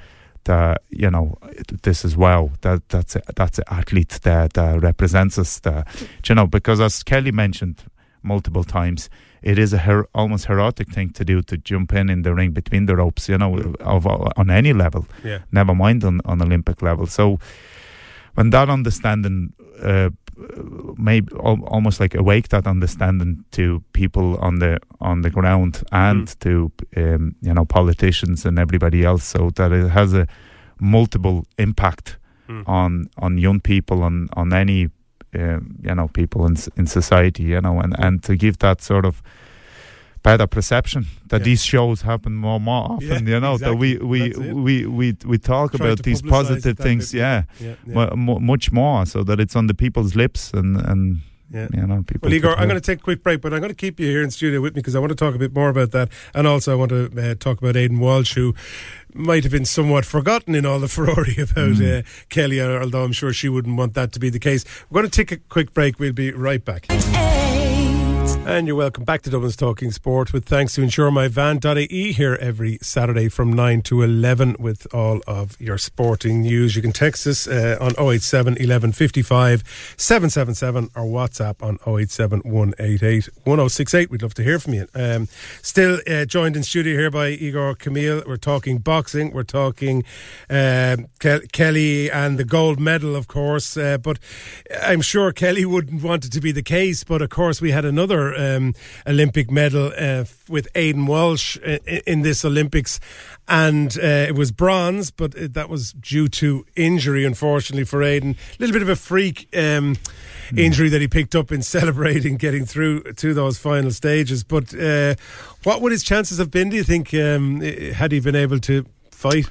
this is that's an athlete that represents us. Because as Kelly mentioned multiple times, it is almost heroic thing to do, to jump in the ring between the ropes, on any level, never mind on Olympic level. So when that understanding, maybe almost like awake that understanding to people on the ground, and to politicians and everybody else, so that it has a multiple impact on young people, on any people in society, and to give that sort of better perception that these shows happen more often, that we talk about these positive things, much more, so that it's on the people's lips, and people. Well, Igor, I'm going to take a quick break, but I'm going to keep you here in studio with me, because I want to talk a bit more about that, and also I want to talk about Aidan Walsh, who might have been somewhat forgotten in all the furore about Kelly, although I'm sure she wouldn't want that to be the case. We're going to take a quick break. We'll be right back. And you're welcome back to Dublin's Talking Sport with thanks to InsureMyVan.ie here every Saturday from 9 to 11 with all of your sporting news. You can text us on 087 11 55 777 or WhatsApp on 087 188 1068. We'd love to hear from you. Still joined in studio here by Igor Camille. We're talking boxing. We're talking Kelly and the gold medal, of course. But I'm sure Kelly wouldn't want it to be the case. But of course, we had another Olympic medal with Aidan Walsh in this Olympics, and it was bronze, but that was due to injury, unfortunately, for Aidan. A little bit of a freak injury that he picked up in celebrating getting through to those final stages. But what would his chances have been, do you think, had he been able to fight?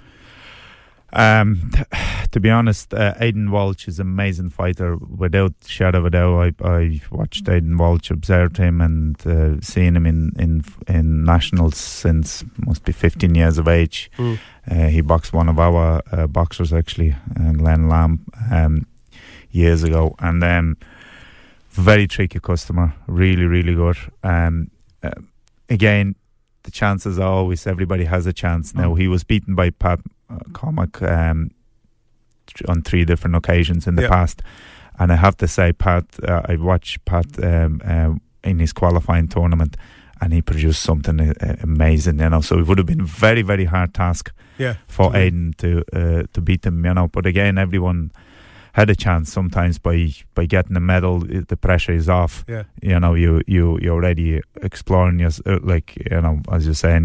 To be honest, Aidan Walsh is an amazing fighter, without shadow of a doubt. I watched Aidan Walsh, observed him, and seen him in nationals since must be 15 years of age. He boxed one of our boxers, actually, Glenn Lamb, years ago, and very tricky customer, really good. Again, the chances are always everybody has a chance. Now, he was beaten by Pat Cormac on 3 different occasions in the past, and I have to say, Pat, I watched Pat in his qualifying tournament, and he produced something amazing, you know. So it would have been a very, very hard task for Aidan to beat him, you know. But again, everyone had a chance sometimes by getting a medal. The pressure is off. You know, you're already exploring your, like, you know, as you're saying,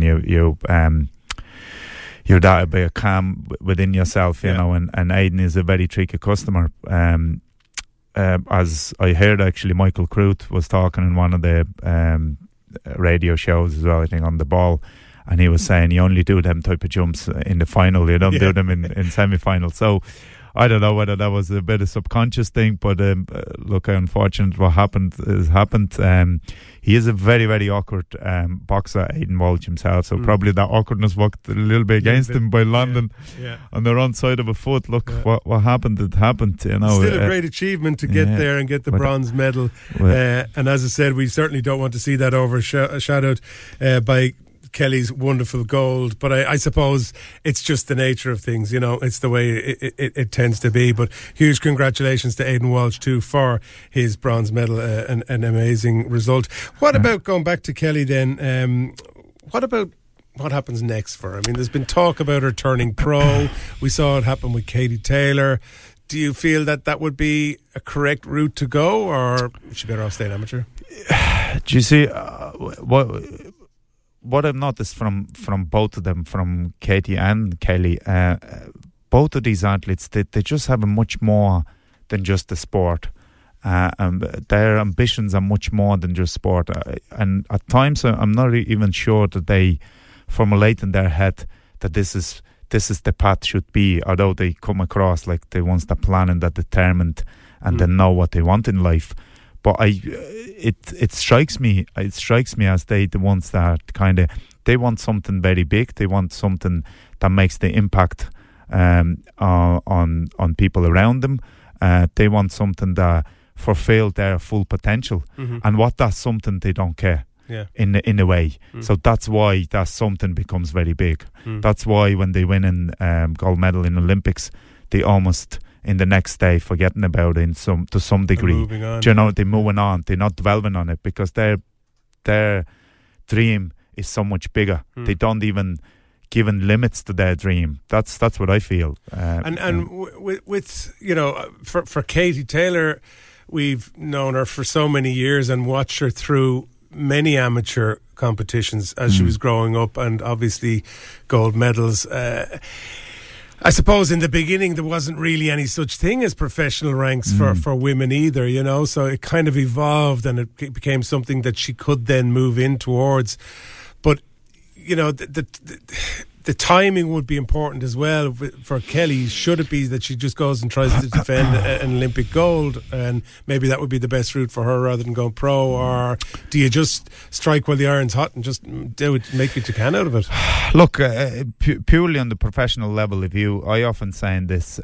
you're that a bit of calm within yourself, you know, and Aidan is a very tricky customer. As I heard, actually, Michael Crute was talking in one of the radio shows as well, I think, on The Ball, and he was saying you only do them type of jumps in the final, you don't do them in semi-final. So I don't know whether that was a bit of subconscious thing, but look, unfortunate what happened has happened. He is a very, very awkward boxer, Aidan Walsh himself, so probably that awkwardness worked a little bit against him by landing on the wrong side of a foot. Look, what happened, it happened, you know. Still a great achievement to get there and get the bronze medal. And as I said, we certainly don't want to see that overshadowed by Kelly's wonderful gold, but I suppose it's just the nature of things, you know. It's the way it tends to be. But huge congratulations to Aidan Walsh too for his bronze medal, an amazing result. What about going back to Kelly then? What about what happens next for her? I mean, there's been talk about her turning pro. We saw it happen with Katie Taylor. Do you feel that would be a correct route to go, or is she better off staying amateur? Do you see what I've noticed from both of them, from Katie and Kelly, both of these athletes, they just have a much more than just the sport. Their ambitions are much more than just sport. And at times, I'm not even sure that they formulate in their head that this is the path should be, although they come across like they once they're planning, that determined, and they know what they want in life. But it strikes me as the ones that kind of, they want something very big. They want something that makes the impact on people around them. They want something that fulfill their full potential, and what that's something they don't care. In a way. So that's why that something becomes very big. That's why when they win in gold medal in Olympics, they almost, in the next day, forgetting about it to some degree. Do you know, they're moving on. They're not dwelling on it because their dream is so much bigger. They don't even given limits to their dream. That's what I feel. With you know, for Katie Taylor, we've known her for so many years and watched her through many amateur competitions as she was growing up, and obviously gold medals. I suppose in the beginning there wasn't really any such thing as professional ranks for women either, you know, so it kind of evolved and it became something that she could then move in towards. But, you know, the timing would be important as well for Kelly. Should it be that she just goes and tries to defend an Olympic gold, and maybe that would be the best route for her rather than going pro, or do you just strike while the iron's hot and just do it, make what you can out of it? Look, purely on the professional level, I often say in this,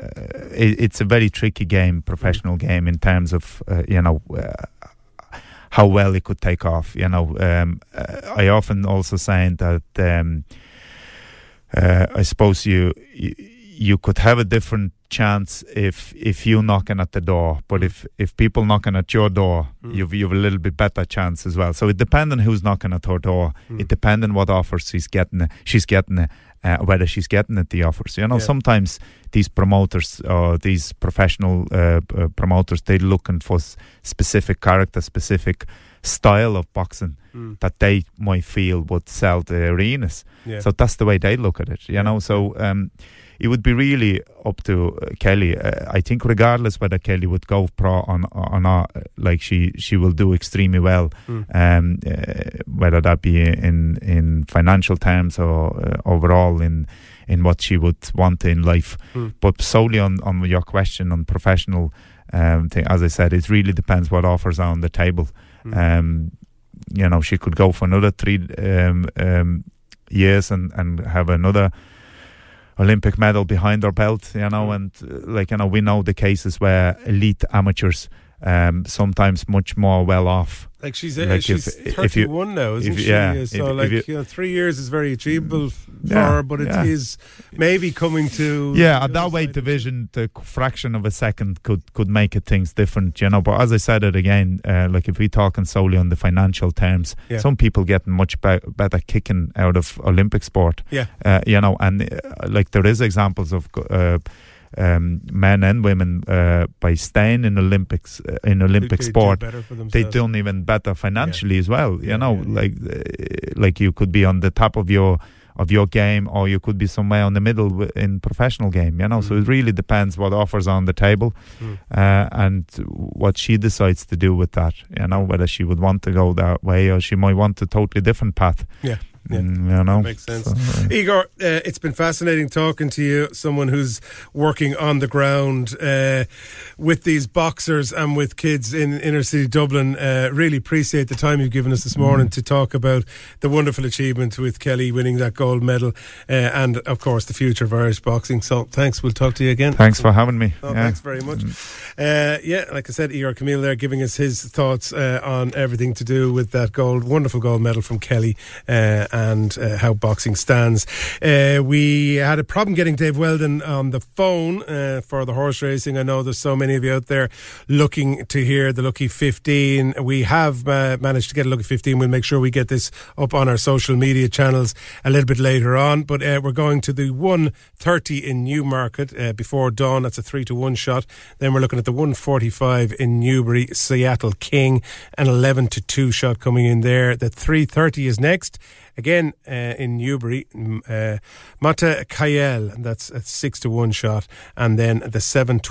it's a very tricky game, professional game, in terms of, how well it could take off. I often also saying that I suppose you could have a different chance if you knocking at the door, but if people knocking at your door, you've a little bit better chance as well. So it depends on who's knocking at her door. It depends on what offers she's getting, whether she's getting at the offers. Sometimes these promoters or these professional promoters, they're looking for specific character, specific style of boxing that they might feel would sell the arenas. So that's the way they look at it, So it would be really up to Kelly. I think regardless whether Kelly would go pro or not, like she will do extremely well, whether that be in financial terms or overall in what she would want in life. But solely on your question on professional thing, as I said, it really depends what offers are on the table. She could go for another 3 years and have another Olympic medal behind her belt, and we know the cases where elite amateurs sometimes much more well off. Like she's 31 now, isn't she? So 3 years is very achievable for her, but it is maybe coming to at that weight division, the fraction of a second could make it things different, But as I said it again, if we're talking solely on the financial terms, some people getting much better kicking out of Olympic sport. And there is examples of men and women by staying in Olympics in Olympic sport, they done even better financially as well. Like you could be on the top of your game, or you could be somewhere in the middle in professional game. So it really depends what offers on the table and what she decides to do with that. Whether she would want to go that way or she might want a totally different path. That makes sense. So, Igor, it's been fascinating talking to you, someone who's working on the ground with these boxers and with kids in inner city Dublin. Really appreciate the time you've given us this morning to talk about the wonderful achievement with Kelly winning that gold medal and of course the future of Irish boxing. So thanks, we'll talk to you again. Thanks for having me. Thanks very much. Like I said, Igor Camille there giving us his thoughts on everything to do with that wonderful gold medal from Kelly and how boxing stands. We had a problem getting Dave Weldon on the phone for the horse racing. I know there's so many of you out there looking to hear the Lucky 15. We have managed to get a Lucky 15. We'll make sure we get this up on our social media channels a little bit later on. But we're going to the 130 in Newmarket before dawn. That's a 3-1 shot. Then we're looking at the 145 in Newbury, Seattle King, an 11-2 shot coming in there. The 330 is next. Again, in Newbury, Mata Kayel, and that's a 6-1 shot. And then the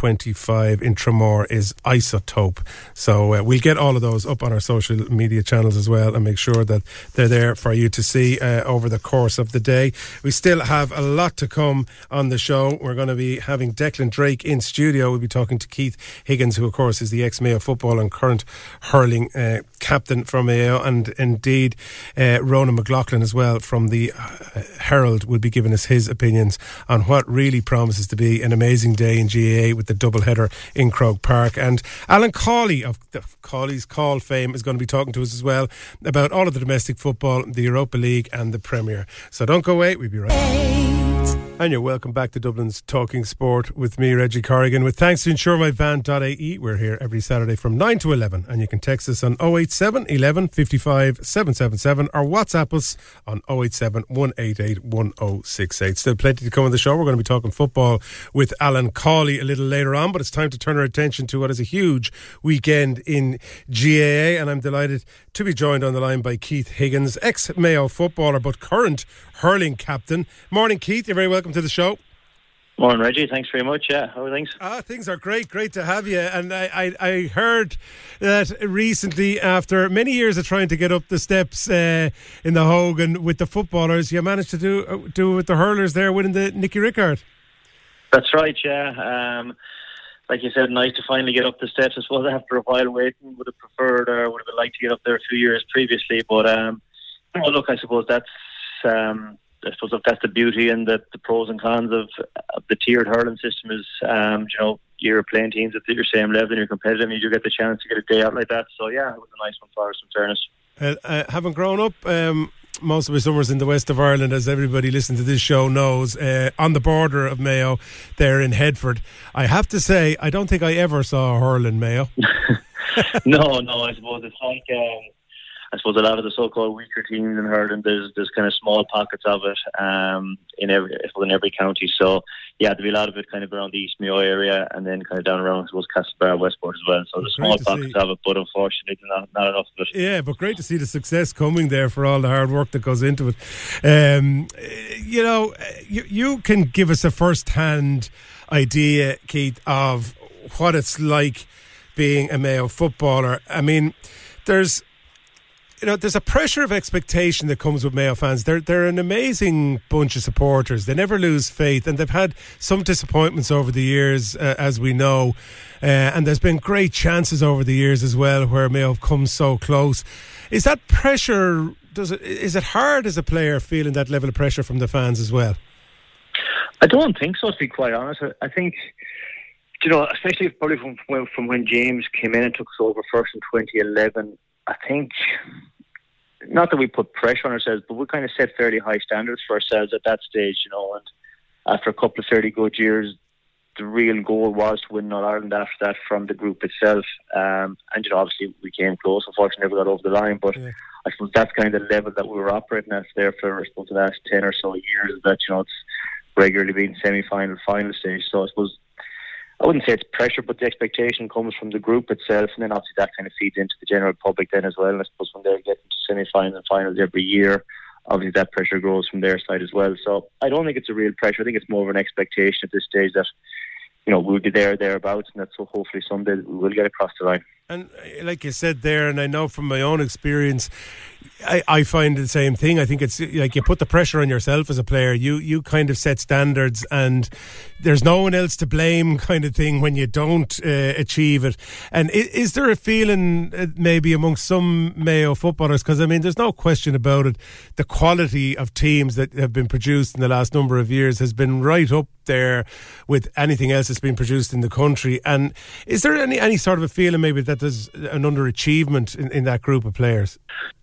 725 in Tramore is Isotope. So we'll get all of those up on our social media channels as well and make sure that they're there for you to see over the course of the day. We still have a lot to come on the show. We're going to be having Declan Drake in studio. We'll be talking to Keith Higgins, who of course is the ex-Mayo football and current hurling captain for Mayo, and indeed Ronan McLaughlin as well from the Herald will be giving us his opinions on what really promises to be an amazing day in GAA with the doubleheader in Croke Park. And Alan Cawley of the Cawley's Call fame is going to be talking to us as well about all of the domestic football, the Europa League and the Premier. So don't go away, we'll be right back. And you're welcome back to Dublin's Talking Sport with me, Reggie Corrigan, with thanks to InsureMyVan.ie. We're here every Saturday from 9 to 11, and you can text us on 087 11 55 777 or WhatsApp us on 087 188 1068. Still plenty to come on the show. We're going to be talking football with Alan Cawley a little later on, but it's time to turn our attention to what is a huge weekend in GAA, and I'm delighted to be joined on the line by Keith Higgins, ex-Mayo footballer but current hurling captain. Morning, Keith. You're very welcome to the show. Morning, Reggie. Thanks very much. How are things? Things are great. Great to have you. And I heard that recently, after many years of trying to get up the steps in the Hogan with the footballers, you managed to do with the hurlers there, winning the Nicky Rickard. That's right, yeah. Like you said, nice to finally get up the steps. I suppose after a while waiting, would have preferred or would have liked to get up there 2 years previously. But look, I suppose that's I suppose that's the beauty and the pros and cons of the tiered hurling system is, you're playing teams at your same level and you're competitive and you do get the chance to get a day out like that. So, yeah, it was a nice one for us, in fairness. Having grown up most of my summers in the west of Ireland, as everybody listening to this show knows, on the border of Mayo, there in Headford, I have to say, I don't think I ever saw a hurl in Mayo. No, I suppose it's like... I suppose a lot of the so-called weaker teams in hurling, there's kind of small pockets of it in every county. So, yeah, there'll be a lot of it kind of around the East Mayo area and then kind of down around, I suppose, Castlebar, Westport as well. So there's small pockets of it, but unfortunately not enough of it. Yeah, but great to see the success coming there for all the hard work that goes into it. You can give us a first-hand idea, Keith, of what it's like being a Mayo footballer. I mean, there's a pressure of expectation that comes with Mayo fans. They're an amazing bunch of supporters. They never lose faith, and they've had some disappointments over the years, as we know. And there's been great chances over the years as well where Mayo have come so close. Is that pressure? Is it hard as a player feeling that level of pressure from the fans as well? I don't think so, to be quite honest. I think, especially probably from when James came in and took us over first in 2011. I think, not that we put pressure on ourselves, but we kind of set fairly high standards for ourselves at that stage, and after a couple of fairly good years, the real goal was to win All Ireland after that from the group itself. And obviously we came close, unfortunately never got over the line, but yeah. I suppose that's kind of the level that we were operating at there for, I suppose, the last 10 or so years, that, it's regularly been semi-final, final stage. So I suppose, I wouldn't say it's pressure, but the expectation comes from the group itself, and then obviously that kind of feeds into the general public then as well. And I suppose when they're getting to semi-finals and finals every year, obviously that pressure grows from their side as well. So I don't think it's a real pressure. I think it's more of an expectation at this stage that, we'll be thereabouts, and that so hopefully someday we will get across the line. And like you said there, and I know from my own experience, I find the same thing. I think it's like you put the pressure on yourself as a player. You kind of set standards, and there's no one else to blame, kind of thing, when you don't achieve it. And is there a feeling maybe amongst some Mayo footballers, because I mean there's no question about it, the quality of teams that have been produced in the last number of years has been right up there with anything else that's been produced in the country. And is there any sort of a feeling maybe that there's an underachievement in that group of players?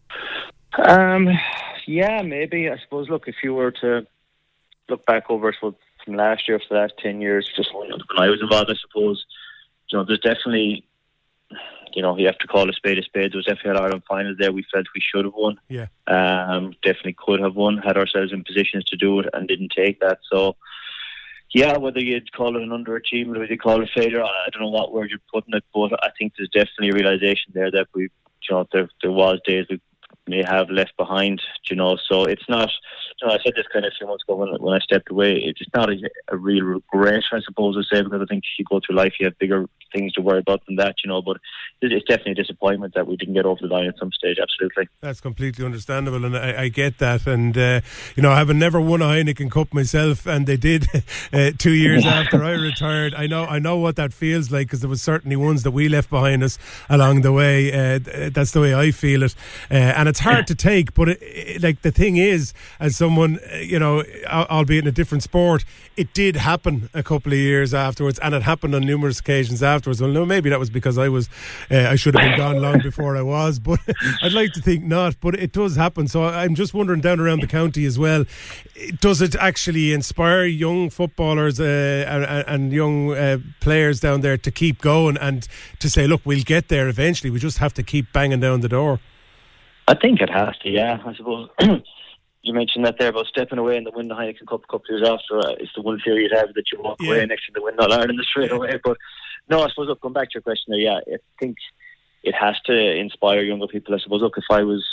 Yeah, maybe. I suppose, look, if you were to look back over from last year for the last 10 years, just when I was involved, I suppose, there's definitely, you have to call a spade a spade. There was definitely an Ireland final there we felt we should have won. Yeah. Definitely could have won, had ourselves in positions to do it and didn't take that. So, yeah, whether you'd call it an underachievement or you'd call it a failure, I don't know what word you're putting it, but I think there's definitely a realisation there that we, there was days we may have left behind, so it's not, I said this kind of a few months ago when I stepped away, it's not a real regret, I suppose I say, because I think you go through life, you have bigger things to worry about than that, but it's definitely a disappointment that we didn't get over the line at some stage, absolutely. That's completely understandable, and I get that, and having never won a Heineken Cup myself, and they did 2 years after I retired, I know what that feels like, because there was certainly ones that we left behind us along the way. That's the way I feel it, and it's hard to take, but the thing is, as someone, albeit in a different sport, it did happen a couple of years afterwards, and it happened on numerous occasions afterwards. Well, no, maybe that was because I should have been gone long before I was, but I'd like to think not, but it does happen. So I'm just wondering, down around the county as well, does it actually inspire young footballers and young players down there to keep going and to say, look, we'll get there eventually, we just have to keep banging down the door? I think it has to, yeah. I suppose you mentioned that there about stepping away and the win the Heineken Cup a couple of years after. It's the one fear you'd have that you walk away next to the win All Ireland straight away. But no, I suppose, look, going back to your question there, yeah, I think it has to inspire younger people. I suppose, look, if I was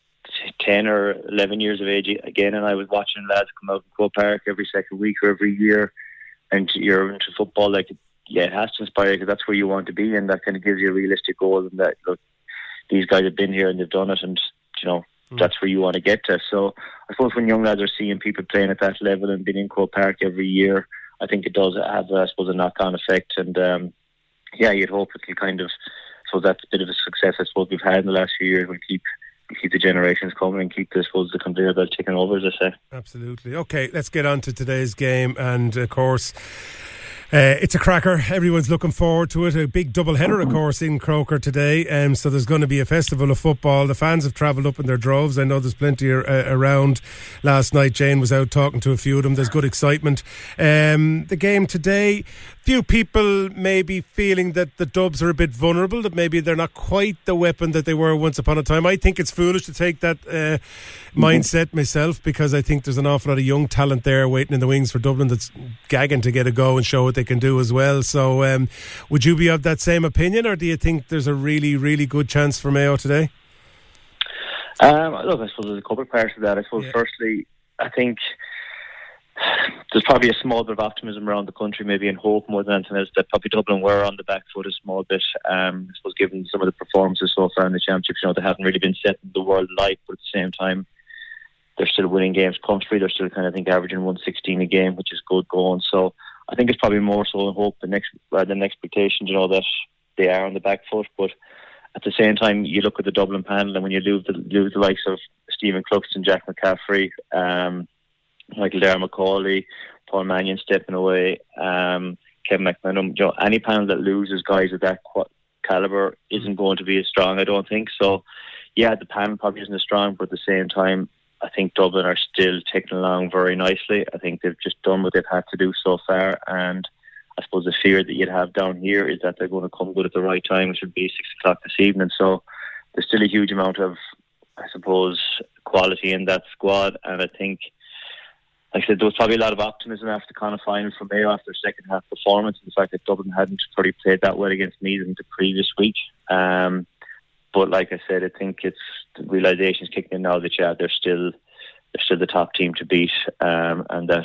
10 or 11 years of age again and I was watching lads come out in Croke Park every second week or every year and you're into football, it has to inspire you, because that's where you want to be, and that kind of gives you a realistic goal, and that, look, these guys have been here and they've done it, and that's where you want to get to. So I suppose when young lads are seeing people playing at that level and being in Croke Park every year, I think it does have, I suppose, a knock-on effect. And you'd hope it can kind of, so that's a bit of a success I suppose we've had in the last few years, will keep keep the generations coming and keep, I suppose, the conveyor belt ticking over, as I say. Absolutely. Okay, let's get on to today's game, and of course, it's a cracker. Everyone's looking forward to it. A big double-header, of course, in Croker today. So there's going to be a festival of football. The fans have travelled up in their droves. I know there's plenty around. Last night, Jane was out talking to a few of them. There's good excitement. The game today, few people may be feeling that the Dubs are a bit vulnerable, that maybe they're not quite the weapon that they were once upon a time. I think it's foolish to take that mindset myself, because I think there's an awful lot of young talent there waiting in the wings for Dublin that's gagging to get a go and show what they can do as well. So would you be of that same opinion, or do you think there's a really, really good chance for Mayo today? Look, I suppose there's a couple of parts of that. I suppose firstly, I think there's probably a small bit of optimism around the country, maybe, and hope more than anything else, that probably Dublin were on the back foot a small bit. I suppose given some of the performances so far in the Championship, they haven't really been setting the world light, but at the same time, they're still winning games comfortably. They're still kind of, I think, averaging 116 a game, which is good going. So I think it's probably more so hope than expectation, that they are on the back foot. But at the same time, you look at the Dublin panel, and when you lose the likes of Stephen Cluxton, Jack McCaffrey, Michael Macaulay, Paul Mannion stepping away, Kevin McManum, any panel that loses guys of that calibre isn't going to be as strong, I don't think. So, yeah, the panel probably isn't as strong, but at the same time, I think Dublin are still ticking along very nicely. I think they've just done what they've had to do so far, and I suppose the fear that you'd have down here is that they're going to come good at the right time, which would be 6 o'clock this evening. So there's still a huge amount of, I suppose, quality in that squad, and I think, like I said, there was probably a lot of optimism after the Connacht final for Mayo after their second half performance, and the fact that Dublin hadn't probably played that well against Meath in the previous week. But like I said, I think it's the realization's kicking in now that they're still the top team to beat, and that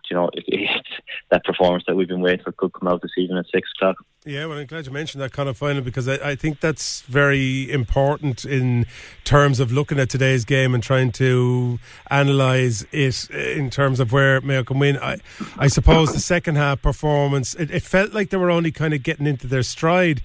that performance that we've been waiting for could come out this evening at 6 o'clock. Yeah, well, I'm glad you mentioned that kind of final, because I think that's very important in terms of looking at today's game and trying to analyse it in terms of where Mayo can win. I suppose the second half performance, it felt like they were only kind of getting into their stride.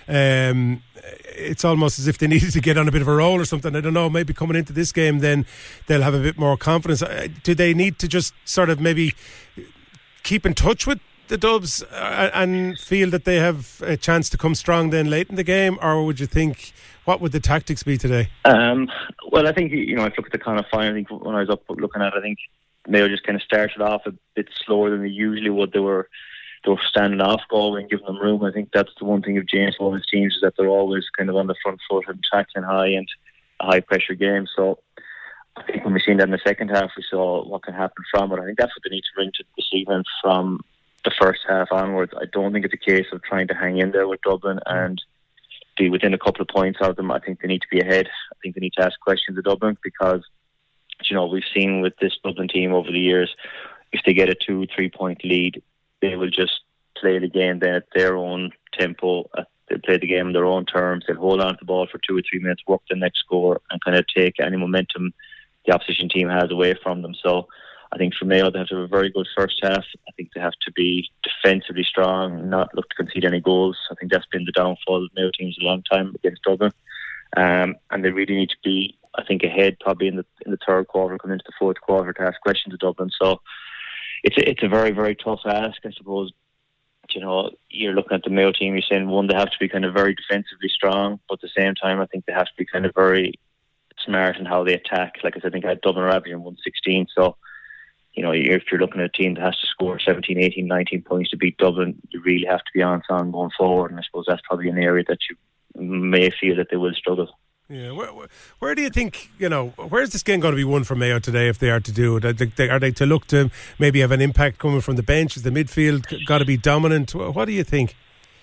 It's almost as if they needed to get on a bit of a roll or something. I don't know, maybe coming into this game then they'll have a bit more confidence. Do they need to just sort of maybe keep in touch with the Dubs and feel that they have a chance to come strong then late in the game, or would you think, what would the tactics be today? Well, I think, if you look at the kind of final, I think when I was up looking at it, I think Mayo just kind of started off a bit slower than they usually would. They were standing off Galway and giving them room. I think that's the one thing of James Bowen's teams, is that they're always kind of on the front foot and tackling high and a high pressure game. So I think when we seen that in the second half, we saw what can happen from it. I think that's what they need to bring to this evening from the first half onwards. I don't think it's a case of trying to hang in there with Dublin and be within a couple of points of them. I think they need to be ahead. I think they need to ask questions of Dublin, because we've seen with this Dublin team over the years, if they get a 2-3 point lead, they will just play the game then at their own tempo. They'll play the game on their own terms. They'll hold on to the ball for 2 or 3 minutes, work the next score, and kind of take any momentum the opposition team has away from them. So I think for Mayo, they have to have a very good first half. I think they have to be defensively strong, not look to concede any goals. I think that's been the downfall of Mayo teams a long time against Dublin. And they really need to be, I think, ahead probably in the third quarter, coming into the fourth quarter, to ask questions of Dublin. So it's a very, very tough ask, I suppose. You're looking at the Mayo team, you're saying, one, they have to be kind of very defensively strong, but at the same time, I think they have to be kind of very smart in how they attack. Like I said, I think Dublin are averaging 116, so if you're looking at a team that has to score 17, 18, 19 points to beat Dublin, you really have to be on going forward, and I suppose that's probably an area that you may feel that they will struggle. Yeah, where do you think, where's this game going to be won for Mayo today if they are to do it? Are they to look to maybe have an impact coming from the bench? Is the midfield got to be dominant? What do you think?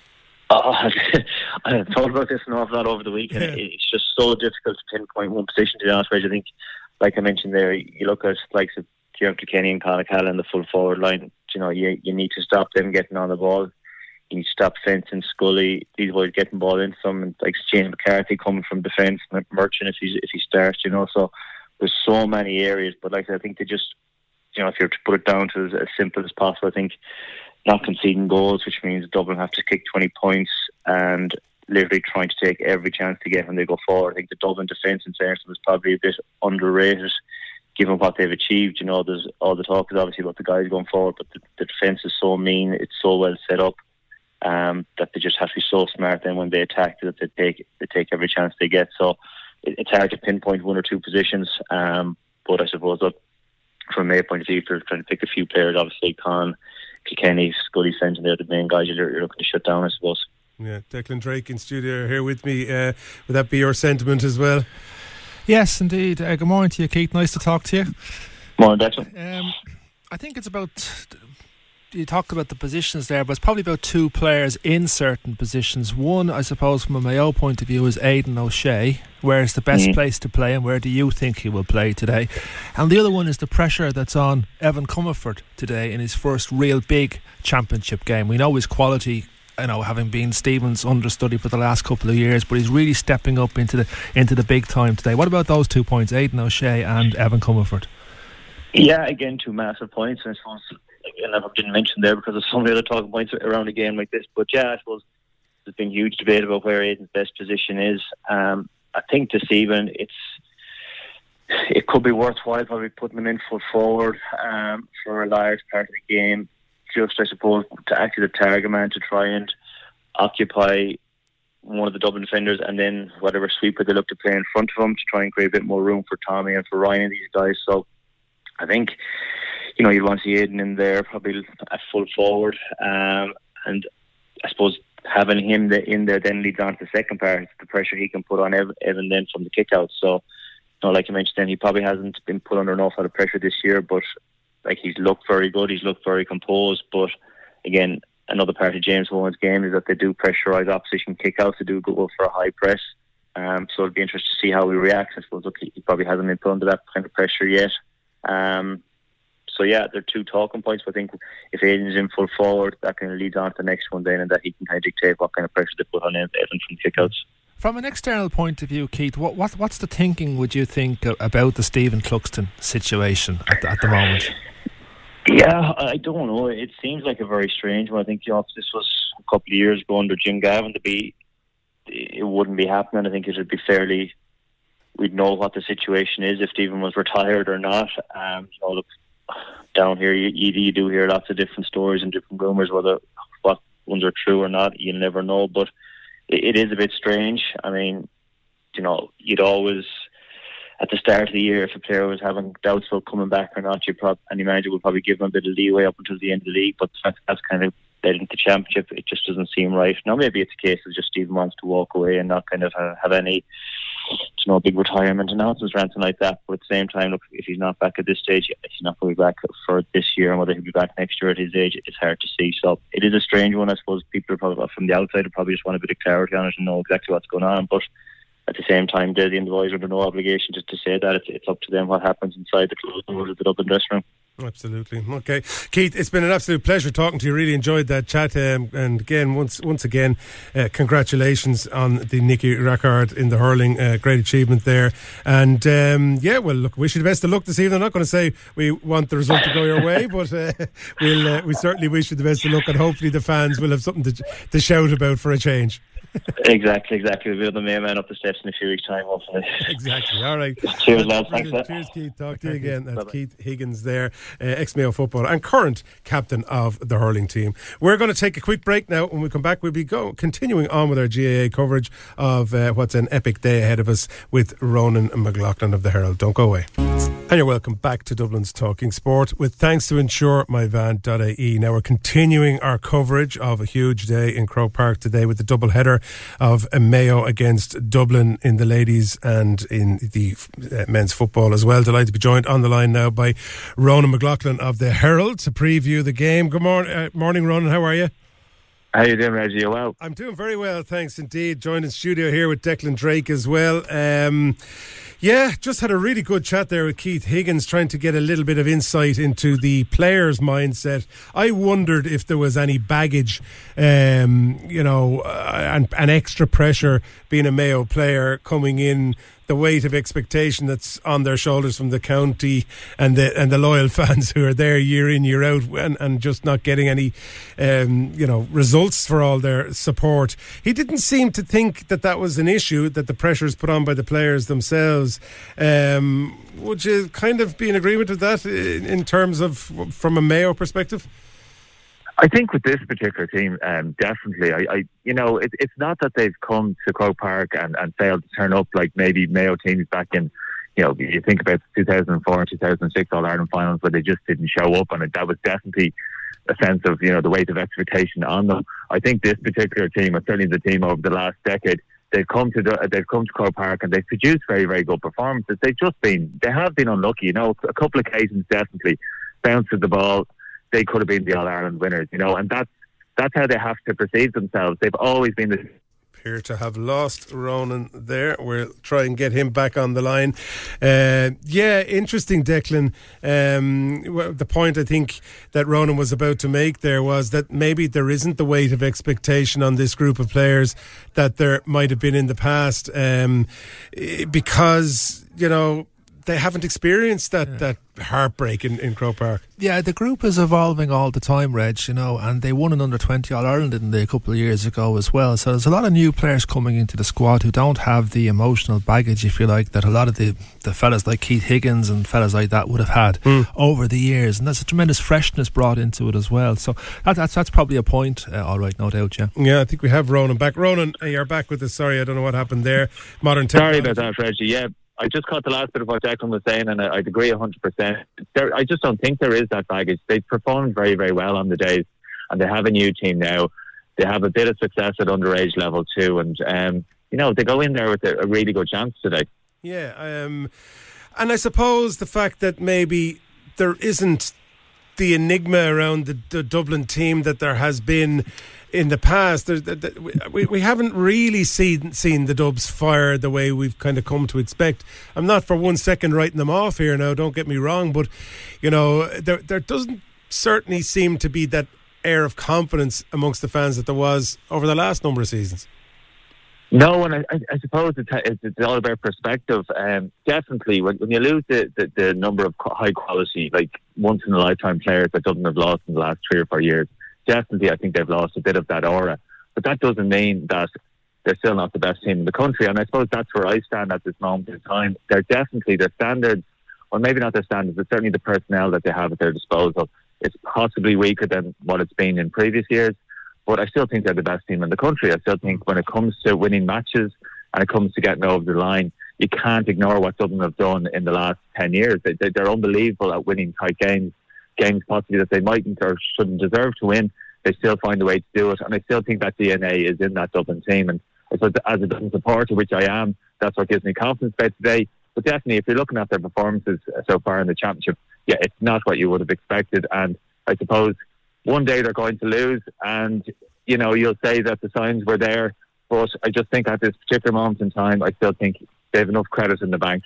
I thought about this an awful lot over the week, and it's just so difficult to pinpoint one position, to be honest with you. I think, like I mentioned there, you look at likes of Kieran Kilkenny and Conor Callan, the full forward line. You need to stop them getting on the ball. You need to stop Fenton, Scully, these boys getting ball into them, and like James McCarthy coming from defence, Merchant if he starts, so there's so many areas. But like I think they just, if you're to put it down to as simple as possible, I think not conceding goals, which means Dublin have to kick 20 points, and literally trying to take every chance to get when they go forward. I think the Dublin defence in fairness was probably a bit underrated given what they've achieved. You know, there's all the talk is obviously about the guys going forward, but the defence is so mean, it's so well set up, that they just have to be so smart then when they attack that they take every chance they get. So it's hard to pinpoint one or two positions, but I suppose that from my point of view, if you're trying to pick a few players, obviously Con, Kilkenny, Scully, Fenton, they're the main guys you're looking to shut down, I suppose. Yeah, Declan Drake in studio here with me. Would that be your sentiment as well? Yes, indeed. Good morning to you, Keith. Nice to talk to you. Morning, Declan. I think it's about, you talked about the positions there, but it's probably about two players in certain positions. One, I suppose, from a Mayo point of view, is Aidan O'Shea. Where is the best place to play, and where do you think he will play today? And the other one is the pressure that's on Evan Comerford today in his first real big championship game. We know his quality, you know, having been Stephen's understudy for the last couple of years, but he's really stepping up into the big time today. What about those 2 points, Aidan O'Shea and Evan Comerford? Yeah, again, two massive points. I suppose, and I didn't mention there because there's so many other talking points around a game like this. But yeah, I suppose there's been huge debate about where Aidan's best position is. I think this evening it could be worthwhile probably putting him in full forward for a large part of the game. Just, I suppose, to act as a target man to try and occupy one of the Dublin defenders, and then whatever sweeper they look to play in front of him to try and create a bit more room for Tommy and for Ryan and these guys. So I think, you know, you want to see Aidan in there probably at full forward, and I suppose having him in there then leads on to the second part, the pressure he can put on Evan then from the kick out. So, you know, like you mentioned then, he probably hasn't been put under an awful lot of pressure this year, but like, he's looked very good, he's looked very composed. But again, another part of James Owen's game is that they do pressurise opposition kick-outs, they do go for a high press. So it'll be interesting to see how he reacts. I suppose, look, he probably hasn't been put under that kind of pressure yet. So yeah, they're two talking points. But I think if Aidan's in full forward, that kind of leads on to the next one then, and that he can kind of dictate what kind of pressure they put on Evan from kick-outs. From an external point of view, Keith, what's the thinking, would you think, about the Stephen Cluxton situation at the moment? Yeah, I don't know. It seems like a very strange one. I think, you know, if this was a couple of years ago under Jim Gavin, it wouldn't be happening. I think it would be fairly, we'd know what the situation is if Stephen was retired or not. You know, look, down here you do hear lots of different stories and different rumours, whether what ones are true or not, you never know. But it is a bit strange. I mean, you know, you'd always, at the start of the year, if a player was having doubts about coming back or not, any manager would probably give him a bit of leeway up until the end of the league. But the fact that's kind of led into the championship, it just doesn't seem right. Now, maybe it's a case of just Stephen wants to walk away and not kind of have any, you know, big retirement announcements or anything like that. But at the same time, look, if he's not back at this stage, he's not going to be back for this year, and whether he'll be back next year at his age, it's hard to see. So it is a strange one. I suppose people are probably, from the outside, probably just want a bit of clarity on it and know exactly what's going on. But at the same time, they're the boys under no obligation just to say that. It's up to them what happens inside the closed doors of the Dublin dressing room. Absolutely. Okay, Keith, it's been an absolute pleasure talking to you. Really enjoyed that chat, and again, once again, congratulations on the Nicky Rackard in the hurling. Great achievement there. And yeah, well, look, wish you the best of luck this evening. I'm not going to say we want the result to go your way, but we certainly wish you the best of luck, and hopefully the fans will have something to shout about for a change. Exactly. We'll be the main man up the steps in a few weeks' time, hopefully. Exactly. All right. Cheers, lads. Thanks. Cheers, Keith. Talk to you again. That's Bye-bye. Keith Higgins there, ex-Mayo footballer and current captain of the hurling team. We're going to take a quick break now. When we come back, we'll be continuing on with our GAA coverage of what's an epic day ahead of us with Ronan McLaughlin of the Herald. Don't go away. And you're welcome back to Dublin's Talking Sport with thanks to InsureMyVan.ie. Now we're continuing our coverage of a huge day in Croke Park today with the double header of Mayo against Dublin in the ladies and in the men's football as well. Delighted to be joined on the line now by Ronan McLaughlin of the Herald to preview the game. Good morning, Ronan. How are you? How you doing, Reggie? You well? I'm doing very well, thanks indeed. Joined in studio here with Declan Drake as well. Yeah, just had a really good chat there with Keith Higgins, trying to get a little bit of insight into the player's mindset. I wondered if there was any baggage, and extra pressure being a Mayo player coming in the weight of expectation that's on their shoulders from the county and the loyal fans who are there year in, year out, and just not getting any results for all their support. He didn't seem to think that was an issue, that the pressure is put on by the players themselves. Would you kind of be in agreement with that in terms of from a Mayo perspective? I think with this particular team, definitely. It's not that they've come to Croke Park and failed to turn up like maybe Mayo teams back in, you think about 2004 and 2006 All-Ireland finals where they just didn't show up, and that was definitely a sense of, the weight of expectation on them. I think this particular team, and certainly the team over the last decade, they've come to Croke Park and they've produced very, very good performances. They have been unlucky, a couple of occasions definitely bounced the ball. They could have been the All-Ireland winners, and that's how they have to perceive themselves. They've always been the... Appear to have lost Ronan there. We'll try and get him back on the line. Interesting, Declan. The point I think that Ronan was about to make there was that maybe there isn't the weight of expectation on this group of players that there might have been in the past, because, they haven't experienced that heartbreak in Croke Park. Yeah, the group is evolving all the time, Reg, and they won an under-20 All-Ireland, didn't they, a couple of years ago as well. So there's a lot of new players coming into the squad who don't have the emotional baggage, if you like, that a lot of the fellas like Keith Higgins and fellas like that would have had over the years. And there's a tremendous freshness brought into it as well. So that's probably a point, all right, no doubt, yeah. Yeah, I think we have Ronan back. Ronan, you're back with us. Sorry, I don't know what happened there. Modern technology. Sorry about that, Reggie. Yeah. I just caught the last bit of what Declan was saying, and I'd agree 100%. I just don't think there is that baggage. They've performed very, very well on the days, and they have a new team now. They have a bit of success at underage level too, and they go in there with a really good chance today. Yeah, and I suppose the fact that maybe there isn't the enigma around the Dublin team that there has been in the past. We haven't really seen the Dubs fire the way we've kind of come to expect. I'm not for 1 second writing them off here now, don't get me wrong, but there doesn't certainly seem to be that air of confidence amongst the fans that there was over the last number of seasons. No, and I suppose it's all about perspective. Definitely, when you lose the number of high quality, like once in a lifetime players that Dublin have lost in the last 3 or 4 years, definitely I think they've lost a bit of that aura. But that doesn't mean that they're still not the best team in the country. And I suppose that's where I stand at this moment in time. They're definitely, their standards, or maybe not their standards, but certainly the personnel that they have at their disposal, it's possibly weaker than what it's been in previous years. But I still think they're the best team in the country. I still think when it comes to winning matches and it comes to getting over the line, you can't ignore what Dublin have done in the last 10 years. They're unbelievable at winning tight games possibly that they mightn't or shouldn't deserve to win. They still find a way to do it. And I still think that DNA is in that Dublin team. And I suppose as a Dublin supporter, which I am, that's what gives me confidence about today. But definitely, if you're looking at their performances so far in the championship, yeah, it's not what you would have expected. And I suppose one day they're going to lose, and you'll say that the signs were there, but I just think at this particular moment in time, I still think they have enough credit in the bank.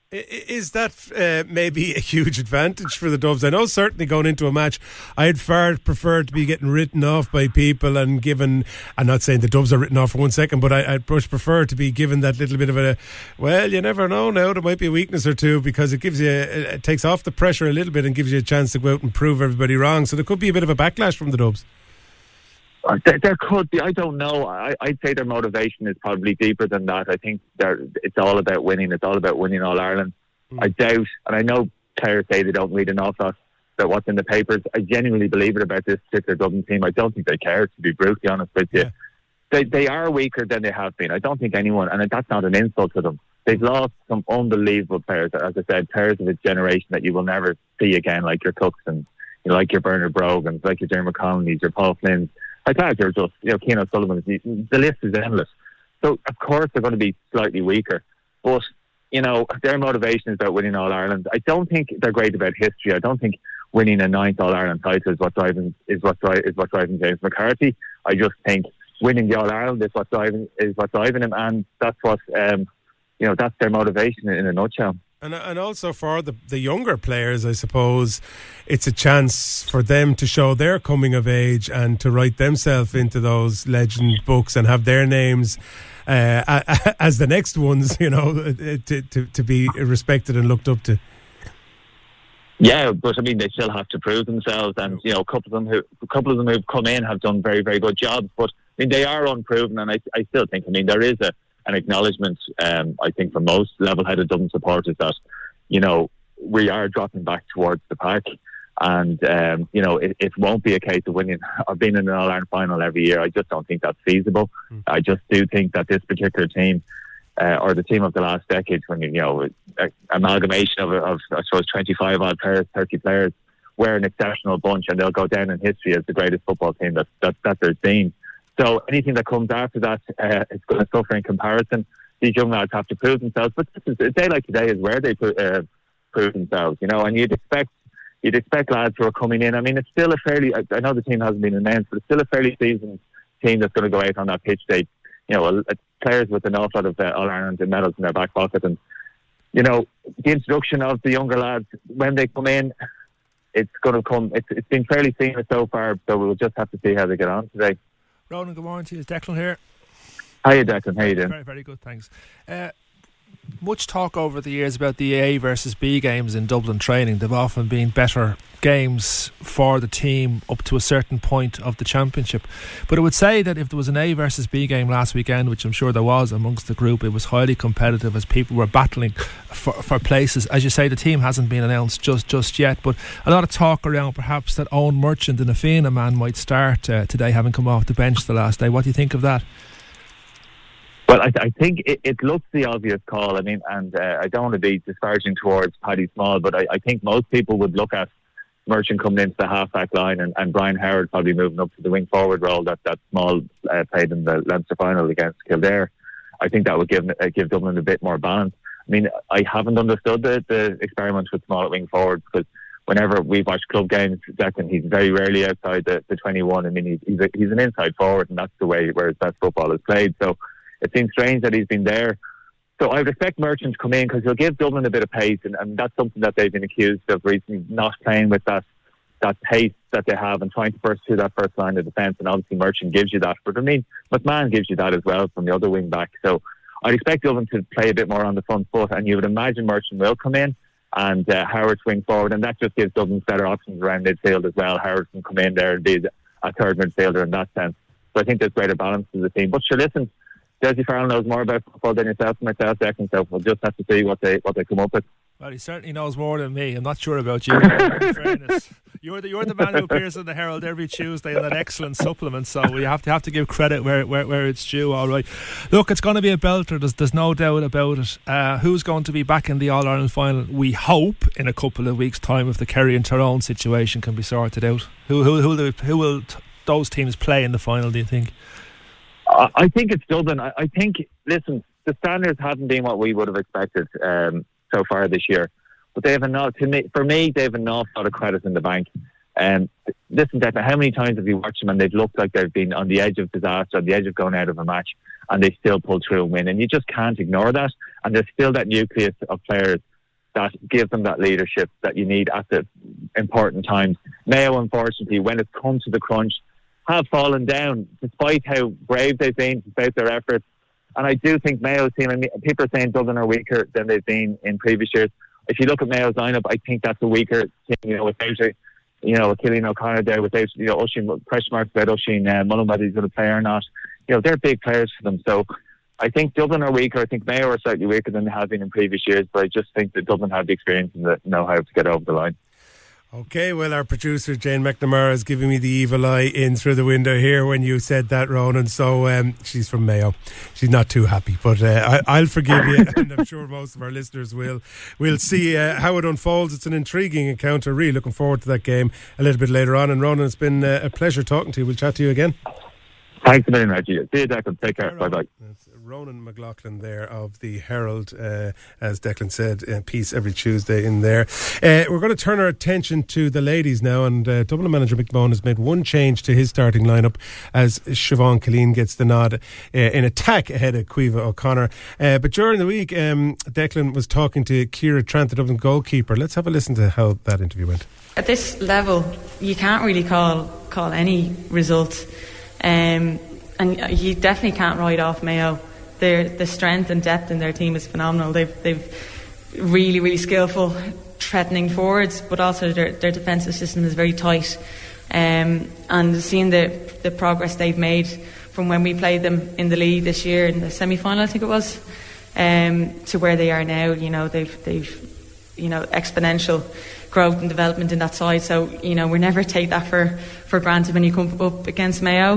Is that maybe a huge advantage for the Dubs? I know certainly going into a match, I'd far prefer to be getting written off by people and given, I'm not saying the Dubs are written off for 1 second, but I'd much prefer to be given that little bit of you never know now, there might be a weakness or two, because it takes off the pressure a little bit and gives you a chance to go out and prove everybody wrong. So there could be a bit of a backlash from the Dubs. There could be. I don't know. I'd say their motivation is probably deeper than that. I think it's all about winning. It's all about winning All Ireland. I doubt, and I know players say they don't read an awful lot about what's in the papers. I genuinely believe it about this particular Dublin team. I don't think they care, to be brutally honest with you. They are weaker than they have been. I don't think anyone, and that's not an insult to them. They've lost some unbelievable players, as I said, players of a generation that you will never see again, like your Cooks and like your Bernard Brogans, like your Dermot Connolly's, your Paul Flynn's. I thought you're just, Cian O'Sullivan, the list is endless. So, of course, they're going to be slightly weaker. But, their motivation is about winning All Ireland. I don't think they're great about history. I don't think winning a 9th All Ireland title is what's driving James McCarthy. I just think winning the All Ireland is what's driving him, and that's what, that's their motivation in a nutshell. And also for the younger players, I suppose, it's a chance for them to show their coming of age and to write themselves into those legend books and have their names as the next ones, to be respected and looked up to. Yeah, but I mean, they still have to prove themselves, and a couple of them who've come in have done very, very good jobs. But I mean, they are unproven, and I still think, I mean, there is an acknowledgement, I think, from most level-headed Dublin supporters that, we are dropping back towards the pack, and it won't be a case of winning or being in an All-Ireland final every year. I just don't think that's feasible. I just do think that this particular team, or the team of the last decade, when amalgamation of I suppose 25 odd players, 30 players, we're an exceptional bunch, and they'll go down in history as the greatest football team that there's been. So anything that comes after that is going to suffer in comparison. These young lads have to prove themselves, but a day like today is where they prove themselves, and you'd expect lads who are coming in. I mean, it's still a fairly, I know the team hasn't been announced, but it's still a fairly seasoned team that's going to go out on that pitch day. Players with an awful lot of All-Ireland medals in their back pocket, and the introduction of the younger lads when they come in, it's going to come. It's been fairly seamless so far, so we'll just have to see how they get on today. Ronan, good morning to you. It's Declan here. Hiya, Declan. How you doing? Very, very good, thanks. Much talk over the years about the A versus B games in Dublin training. They've often been better games for the team up to a certain point of the championship. But I would say that if there was an A versus B game last weekend, which I'm sure there was amongst the group, it was highly competitive as people were battling for places. As you say, the team hasn't been announced just yet, but a lot of talk around perhaps that Owen Merchant and a Fianna man might start today, having come off the bench the last day. What do you think of that? Well, I think it looks the obvious call. I mean, and I don't want to be disparaging towards Paddy Small, but I think most people would look at Merchant coming into the half-back line and Brian Howard probably moving up to the wing-forward role that Small played in the Leinster final against Kildare. I think that would give Dublin a bit more balance. I mean, I haven't understood the experiment with Small at wing-forward, because whenever we've watched club games, Declan, he's very rarely outside the 21. I mean, he's an inside forward, and that's the way where his best football is played. So it seems strange that he's been there. So I would expect Merchant to come in, because he'll give Dublin a bit of pace, and that's something that they've been accused of recently, not playing with that pace that they have and trying to burst through that first line of defence. And obviously Merchant gives you that. But I mean, McMahon gives you that as well from the other wing back. So I'd expect Dublin to play a bit more on the front foot, and you would imagine Merchant will come in and Howard swing forward, and that just gives Dublin better options around midfield as well. Howard can come in there and be a third midfielder in that sense. So I think there's greater balance to the team. But sure, listen, Dessie Farrell knows more about football than yourself and myself, Declan, so we'll just have to see what they come up with. Well, he certainly knows more than me. I'm not sure about you. In fairness, you're the man who appears in the Herald every Tuesday in that excellent supplement. So we have to give credit where it's due. All right, look, it's going to be a belter. There's no doubt about it. Who's going to be back in the All Ireland final? We hope in a couple of weeks' time, if the Kerry and Tyrone situation can be sorted out. Who will those teams play in the final, do you think? I think it's Dublin. I think, listen, the standards haven't been what we would have expected so far this year, but they have for me, they have an awful lot of credit in the bank. Listen, Declan, how many times have you watched them and they've looked like they've been on the edge of disaster, on the edge of going out of a match, and they still pull through and win? And you just can't ignore that. And there's still that nucleus of players that give them that leadership that you need at the important times. Mayo, unfortunately, when it's come to the crunch, have fallen down, despite how brave they've been, despite their efforts. And I do think Mayo's team, I mean, people are saying Dublin are weaker than they've been in previous years. If you look at Mayo's lineup, I think that's a weaker team, without Killian O'Connor there, without, Oisín, question marks about Oisín Mullen, whether he's going to play or not. They're big players for them. So I think Dublin are weaker. I think Mayo are slightly weaker than they have been in previous years, but I just think that Dublin have the experience and the know-how to get over the line. Okay, well, our producer Jane McNamara is giving me the evil eye in through the window here when you said that, Ronan. So she's from Mayo. She's not too happy, but I'll forgive you, and I'm sure most of our listeners will. We'll see how it unfolds. It's an intriguing encounter. Really looking forward to that game a little bit later on. And Ronan, it's been a pleasure talking to you. We'll chat to you again. Thanks a million, Reggie. See you, Declan. Take care. Bye-bye. That's Ronan McLaughlin there of the Herald, as Declan said, piece every Tuesday in there. We're going to turn our attention to the ladies now, and Dublin manager Mick Bowen has made one change to his starting lineup as Siobhan Killeen gets the nod in attack ahead of Caoimhe O'Connor. But during the week, Declan was talking to Ciara Trant, the Dublin goalkeeper. Let's have a listen to how that interview went. At this level, you can't really call any result. And you definitely can't write off Mayo the strength and depth in their team is phenomenal. They've really, really skillful, threatening forwards, but also their defensive system is very tight. And seeing the progress they've made from when we played them in the league this year in the semi-final, I think it was, to where they are now, they've exponential growth and development in that side. So we never take that for granted when you come up against Mayo.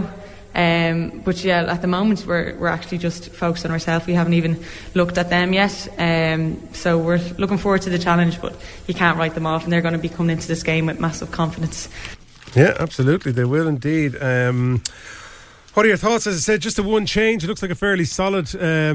But yeah, at the moment we're actually just focused on ourselves. We haven't even looked at them yet. So we're looking forward to the challenge, but you can't write them off, and they're going to be coming into this game with massive confidence. Yeah, absolutely, they will indeed. What are your thoughts? As I said, just the one change. It looks like a fairly solid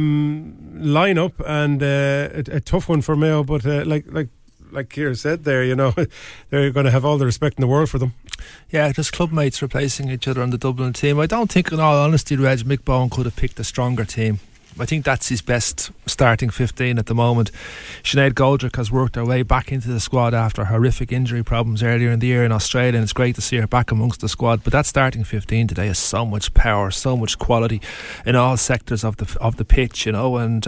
lineup, and a tough one for Mayo. But like Ciara said there, they're going to have all the respect in the world for them. Yeah, just clubmates replacing each other on the Dublin team. I don't think, in all honesty, Reg, Mick Bowen could have picked a stronger team. I think that's his best starting 15 at the moment. Sinead Goldrick has worked her way back into the squad after horrific injury problems earlier in the year in Australia, and it's great to see her back amongst the squad. But that starting 15 today has so much power, so much quality in all sectors of the pitch, and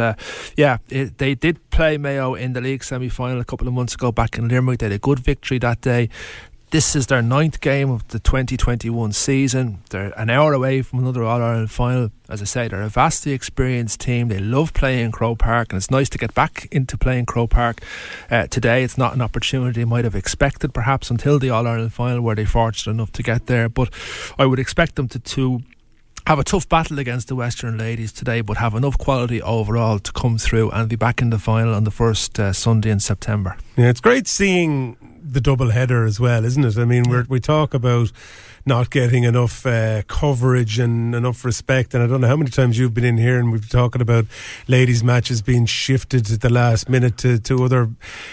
they did play Mayo in the league semi-final a couple of months ago back in Limerick. They had a good victory that day. This is their 9th game of the 2021 season. They're an hour away from another All-Ireland final. As I say, they're a vastly experienced team. They love playing Croke Park, and it's nice to get back into playing Croke Park today. It's not an opportunity they might have expected perhaps until the All-Ireland final, where they're fortunate enough to get there. But I would expect them to have a tough battle against the Western Ladies today, but have enough quality overall to come through and be back in the final on the first Sunday in September. Yeah, it's great seeing the double header as well, isn't it? I mean, we talk about not getting enough coverage and enough respect, and I don't know how many times you've been in here and we've been talking about ladies' matches being shifted at the last minute to other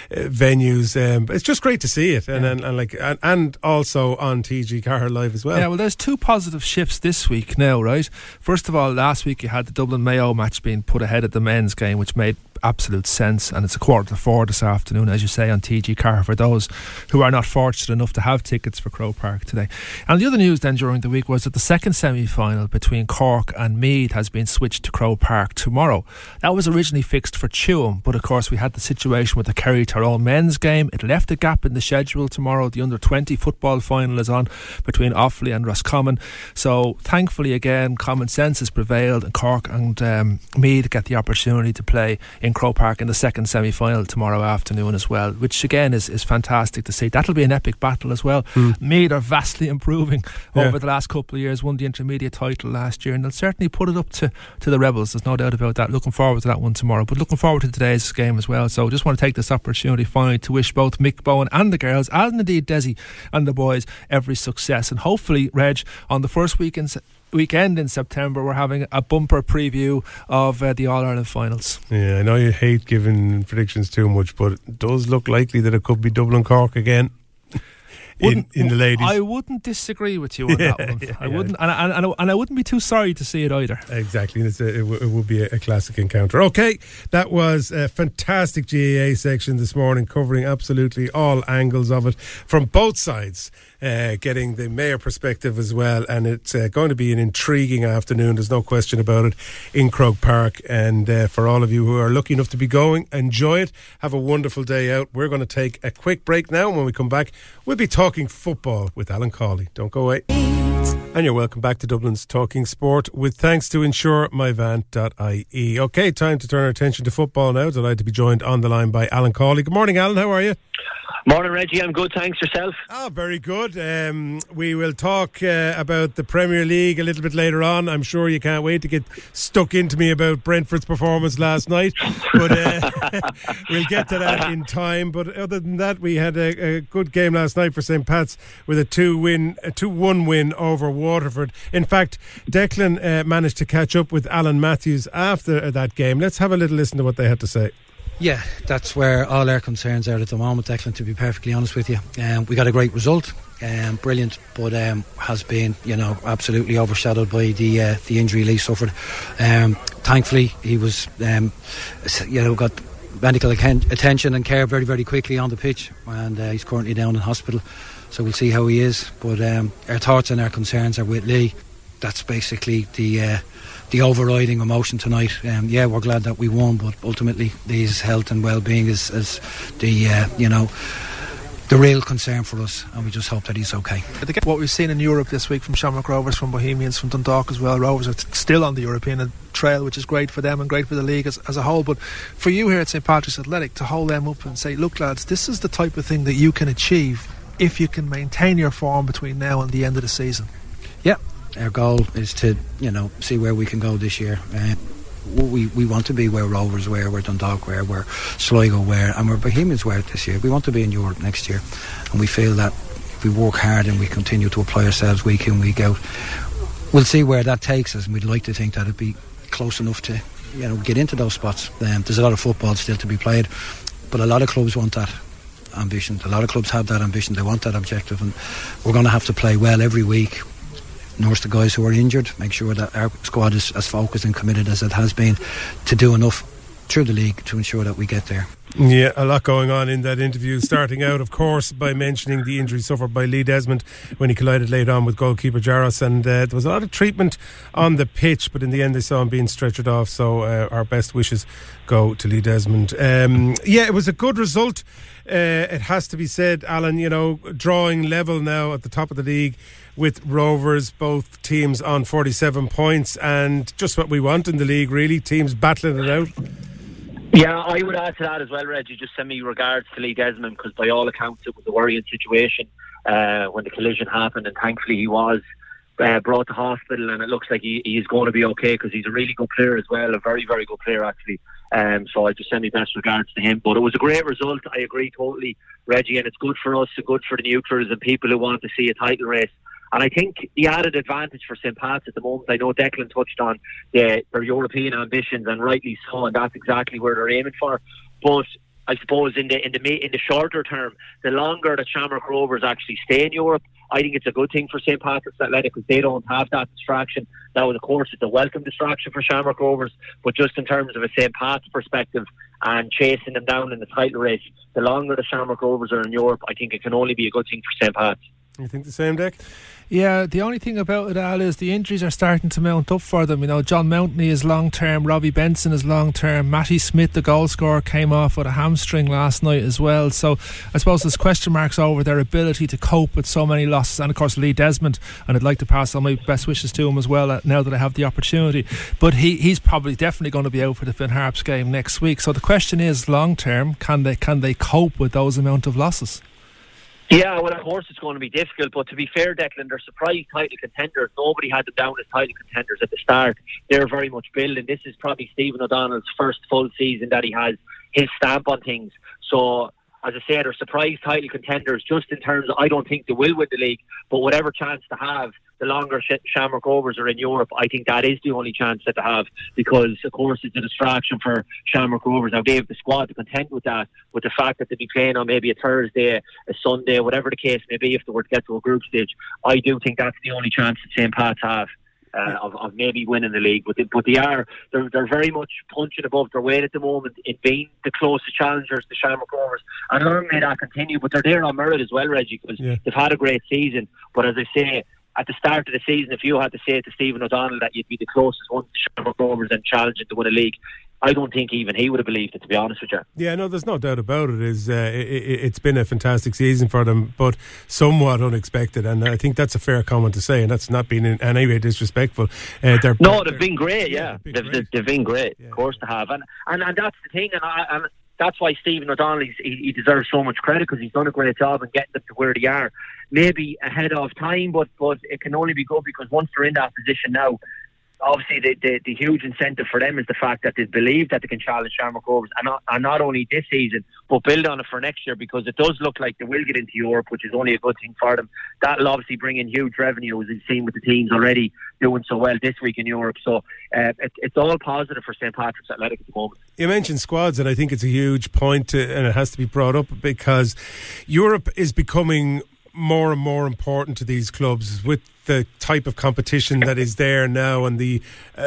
venues. It's just great to see it, and also on TG Car Live as well. Yeah, well, there's two positive shifts this week now, right? First of all, last week you had the Dublin Mayo match being put ahead of the men's game, which made absolute sense, and it's 3:15 this afternoon, as you say, on TG Car for those who are not fortunate enough to have tickets for Croke Park today. And the other news then during the week was that the second semi-final between Cork and Meath has been switched to Croke Park tomorrow. That was originally fixed for Tuam, but of course we had the situation with the Kerry Tyrone men's game. It left a gap in the schedule tomorrow. The under-20 football final is on between Offaly and Roscommon, so thankfully again common sense has prevailed, and Cork and Meath get the opportunity to play in Croke Park in the second semi-final tomorrow afternoon as well, which again is fantastic to see. That'll be an epic battle as well. Meath are vastly improving over the last couple of years, won the intermediate title last year, and they'll certainly put it up to the Rebels, there's no doubt about that. Looking forward to that one tomorrow, but looking forward to today's game as well. So just want to take this opportunity finally to wish both Mick Bowen and the girls, and indeed Desi and the boys, every success, and hopefully, Reg, on the first weekend in September we're having a bumper preview of the All-Ireland finals. Yeah, I know you hate giving predictions too much, but it does look likely that it could be Dublin Cork again in the ladies. I wouldn't disagree with you on that one. I wouldn't, and I wouldn't be too sorry to see it either. Exactly, it would be a classic encounter. Okay, that was a fantastic GAA section this morning, covering absolutely all angles of it from both sides. Getting the Mayor perspective as well, and it's going to be an intriguing afternoon, there's no question about it, in Croke Park. And for all of you who are lucky enough to be going, enjoy it, have a wonderful day out. We're going to take a quick break now, and when we come back we'll be talking football with Alan Cawley. Don't go away. And you're welcome back to Dublin's Talking Sport, with thanks to InsureMyVan.ie. Okay, time to turn our attention to football now. Delighted to be joined on the line by Alan Cawley. Good morning, Alan, how are you? Morning, Reggie. I'm good, thanks. Yourself? Very good. We will talk about the Premier League a little bit later on. I'm sure you can't wait to get stuck into me about Brentford's performance last night, but we'll get to that in time. But other than that, we had a good game last night for St. Pat's with a 2-1 win over Waterford. In fact, Declan managed to catch up with Alan Matthews after that game. Let's have a little listen to what they had to say. Yeah, that's where all our concerns are at the moment, Declan, to be perfectly honest with you. We got a great result, brilliant, but has been, absolutely overshadowed by the injury Lee suffered. Thankfully, he was, got medical attention and care very, very quickly on the pitch, and he's currently down in hospital, so we'll see how he is. But our thoughts and our concerns are with Lee. That's basically the the overriding emotion tonight. We're glad that we won, but ultimately his health and well-being is the real concern for us, and we just hope that he's okay. What we've seen in Europe this week from Shamrock Rovers, from Bohemians, from Dundalk as well. Rovers are still on the European trail, which is great for them and great for the league as a whole. But for you here at St Patrick's Athletic to hold them up and say, look lads, this is the type of thing that you can achieve if you can maintain your form between now and the end of the season. Yeah, our goal is to see where we can go this year. We want to be where Rovers were, where Dundalk were, where Sligo were, and where Bohemians were this year. We want to be in Europe next year, and we feel that if we work hard and we continue to apply ourselves week in, week out, we'll see where that takes us, and we'd like to think that it'd be close enough to get into those spots. There's a lot of football still to be played, but a lot of clubs want that ambition. A lot of clubs have that ambition. They want that objective, and we're going to have to play well every week, nurse the guys who are injured, make sure that our squad is as focused and committed as it has been to do enough through the league to ensure that we get there. Yeah, a lot going on in that interview, starting out of course by mentioning the injury suffered by Lee Desmond when he collided late on with goalkeeper Jaros, and there was a lot of treatment on the pitch, but in the end they saw him being stretchered off, so our best wishes go to Lee Desmond. It was a good result, it has to be said, Alan, drawing level now at the top of the league with Rovers, both teams on 47 points, and just what we want in the league, really, teams battling it out. Yeah, I would add to that as well, Reggie. Just send me regards to Lee Desmond, because by all accounts it was a worrying situation when the collision happened, and thankfully he was brought to hospital, and it looks like he is going to be okay, because he's a really good player as well, a very, very good player actually. So I just send me best regards to him. But it was a great result, I agree totally, Reggie, and it's good for us and good for the neutrals and people who want to see a title race. And I think the added advantage for St. Pat's at the moment, I know Declan touched on their European ambitions, and rightly so, and that's exactly where they're aiming for. But I suppose in the shorter term, the longer that Shamrock Rovers actually stay in Europe, I think it's a good thing for St. Patrick's Athletic, because they don't have that distraction. Now, of course, it's a welcome distraction for Shamrock Rovers, but just in terms of a St. Pat's perspective and chasing them down in the title race, the longer the Shamrock Rovers are in Europe, I think it can only be a good thing for St. Pat's. You think the same, Dick? Yeah, the only thing about it, Al, is the injuries are starting to mount up for them. John Mountney is long term, Robbie Benson is long term, Matty Smith, the goal scorer, came off with a hamstring last night as well. So I suppose there's question marks over their ability to cope with so many losses. And of course Lee Desmond, and I'd like to pass on my best wishes to him as well now that I have the opportunity. But he's probably definitely going to be out for the Finn Harps game next week. So the question is, long term, can they cope with those amount of losses? Yeah, well, of course it's going to be difficult, but to be fair, Declan, they're surprise title contenders. Nobody had them down as title contenders at the start. They're very much building. This is probably Stephen O'Donnell's first full season that he has his stamp on things. So, as I say, they're surprise title contenders, just in terms of, I don't think they will win the league, but whatever chance to have, the longer Shamrock Rovers are in Europe, I think that is the only chance that they have, because of course it's a distraction for Shamrock Rovers. Now they have the squad to contend with that, with the fact that they'll be playing on maybe a Thursday, a Sunday, whatever the case may be, if they were to get to a group stage. I do think that's the only chance that St. Pat's have of maybe winning the league. But they're very much punching above their weight at the moment in being the closest challengers to Shamrock Rovers, and long may that continue. But they're there on merit as well, Reggie, because they've had a great season. But as I say, at the start of the season, if you had to say to Stephen O'Donnell that you'd be the closest one to Shamrock Rovers and challenging to win a league, I don't think even he would have believed it, to be honest with you. Yeah, no, there's no doubt about it. It's been a fantastic season for them, but somewhat unexpected, and I think that's a fair comment to say, and that's not being in any way disrespectful. They've been great, they've been great, of course they have, and that's the thing, and that's why Stephen O'Donnell, he deserves so much credit, because he's done a great job in getting them to where they are. Maybe ahead of time, but it can only be good, because once they're in that position now, obviously the huge incentive for them is the fact that they believe that they can challenge Shamrock Rovers, and not only this season, but build on it for next year, because it does look like they will get into Europe, which is only a good thing for them. That'll obviously bring in huge revenue, as we've seen with the teams already doing so well this week in Europe. So it's all positive for St. Patrick's Athletic at the moment. You mentioned squads, and I think it's a huge point, and it has to be brought up, because Europe is becoming more and more important to these clubs with the type of competition that is there now, and the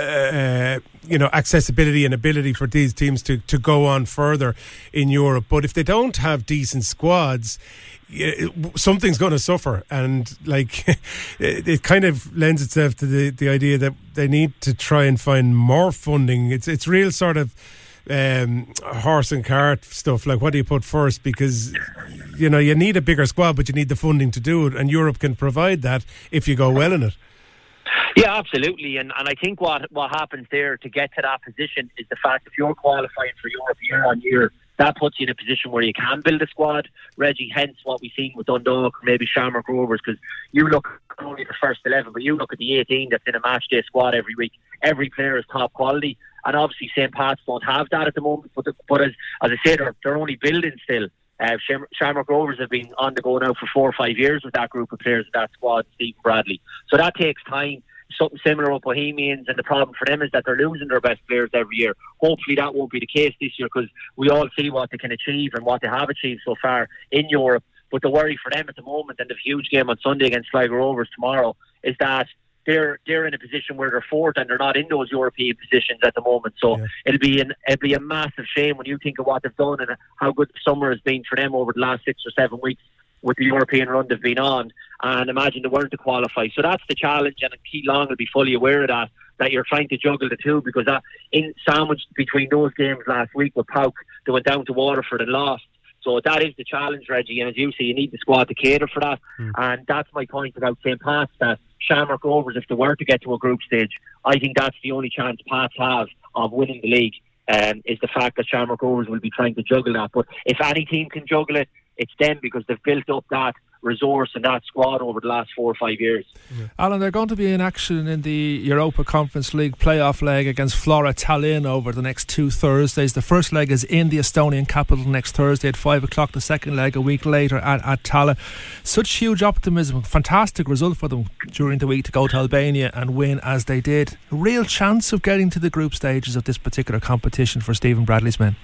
accessibility and ability for these teams to go on further in Europe. But if they don't have decent squads, something's going to suffer, and like it kind of lends itself to the idea that they need to try and find more funding. It's real sort of horse and cart stuff, like what do you put first, because you need a bigger squad, but you need the funding to do it, and Europe can provide that if you go well in it. Yeah, absolutely, and I think what happens there to get to that position is the fact if you're qualifying for Europe year on year, that puts you in a position where you can build a squad, Reggie, hence what we've seen with Dundalk or maybe Shamrock Rovers, because you look not only at the first 11, but you look at the 18 that's in a match day squad every week. Every player is top quality, and obviously St. Pat's don't have that at the moment, but as I say, they're only building still. Shamrock Rovers have been on the go now for 4 or 5 years with that group of players, that squad, Stephen Bradley. So that takes time. Something similar with Bohemians, and the problem for them is that they're losing their best players every year. Hopefully that won't be the case this year, because we all see what they can achieve and what they have achieved so far in Europe. But the worry for them at the moment, and the huge game on Sunday against Sligo Rovers tomorrow, is that they're in a position where they're fourth and they're not in those European positions at the moment. So it'll be a massive shame when you think of what they've done and how good the summer has been for them over the last 6 or 7 weeks with the European run they've been on, and imagine they weren't to qualify. So that's the challenge, and Keith Long will be fully aware of that you're trying to juggle the two, because that in sandwiched between those games last week with Pauk, they went down to Waterford and lost. So that is the challenge, Reggie, and as you say, you need the squad to cater for that. And that's my point about St. Pat's, that Shamrock Rovers, if they were to get to a group stage, I think that's the only chance Pats have of winning the league, is the fact that Shamrock Rovers will be trying to juggle that. But if any team can juggle it, it's them, because they've built up that resource and that squad over the last 4 or 5 years. Alan, they're going to be in action in the Europa Conference League playoff leg against Flora Tallinn over the next 2 Thursdays. The first leg is in the Estonian capital next Thursday at 5 o'clock. The second leg a week later at Tallinn. Such huge optimism, fantastic result for them during the week to go to Albania and win as they did. A real chance of getting to the group stages of this particular competition for Stephen Bradley's men.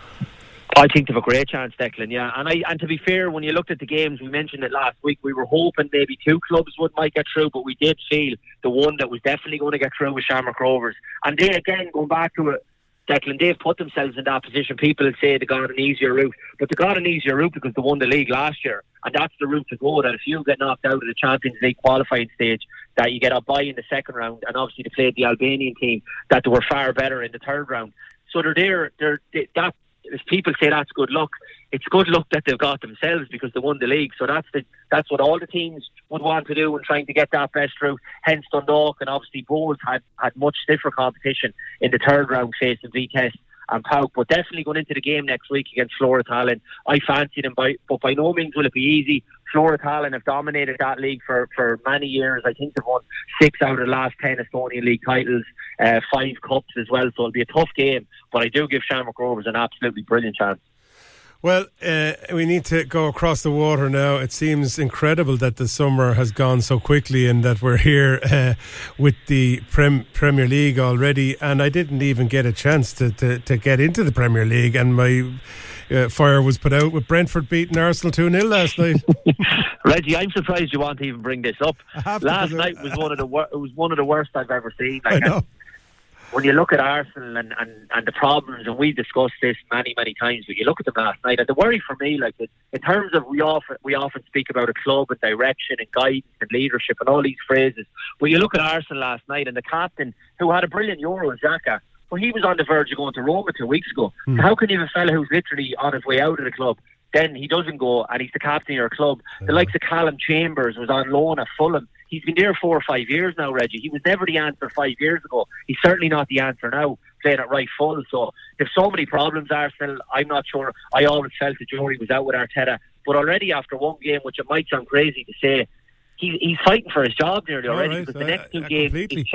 I think they have a great chance, Declan, yeah. And to be fair, when you looked at the games, we mentioned it last week, we were hoping maybe 2 clubs might get through, but we did feel the one that was definitely going to get through was Shamrock Rovers. And they, again, going back to it, Declan, they've put themselves in that position. People would say they got an easier route, but they got an easier route because they won the league last year, and that's the route to go, that if you get knocked out of the Champions League qualifying stage, that you get a bye in the second round, and obviously they played the Albanian team, that they were far better in the third round. So they're that. If people say that's good luck, it's good luck that they've got themselves, because they won the league. So that's what all the teams would want to do in trying to get that best route. Hence Dundalk and obviously Bowles had much stiffer competition in the third round facing Vitesse and Pauk, but definitely going into the game next week against Flora Tallinn, I fancy them, but by no means will it be easy. Flora Tallinn have dominated that league for many years. I think they've won 6 out of the last 10 Estonian League titles, 5 cups as well, so it'll be a tough game, but I do give Shamrock Rovers an absolutely brilliant chance. Well, we need to go across the water now. It seems incredible that the summer has gone so quickly and that we're here with the Premier League already, and I didn't even get a chance to get into the Premier League, and my fire was put out with Brentford beating Arsenal 2-0 last night. Reggie, I'm surprised you want to even bring this up. Last night was one of the worst I've ever seen. I know. When you look at Arsenal and the problems, and we discussed this many times, but you look at them last night, and the worry for me, like in terms of we often speak about a club and direction and guidance and leadership and all these phrases, but you look at Arsenal last night and the captain, who had a brilliant Euro, Xhaka, well, he was on the verge of going to Roma 2 weeks ago. So how can you have a fella who's literally on his way out of the club, then he doesn't go and he's the captain of your club? The likes of Callum Chambers was on loan at Fulham. He's been there 4 or 5 years now, Reggie. He was never the answer 5 years ago. He's certainly not the answer now, playing at right full. So there's so many problems, Arsenal. I'm not sure. I always felt the jury was out with Arteta. But already after one game, which it might sound crazy to say, he's fighting for his job nearly already, because the next 2 games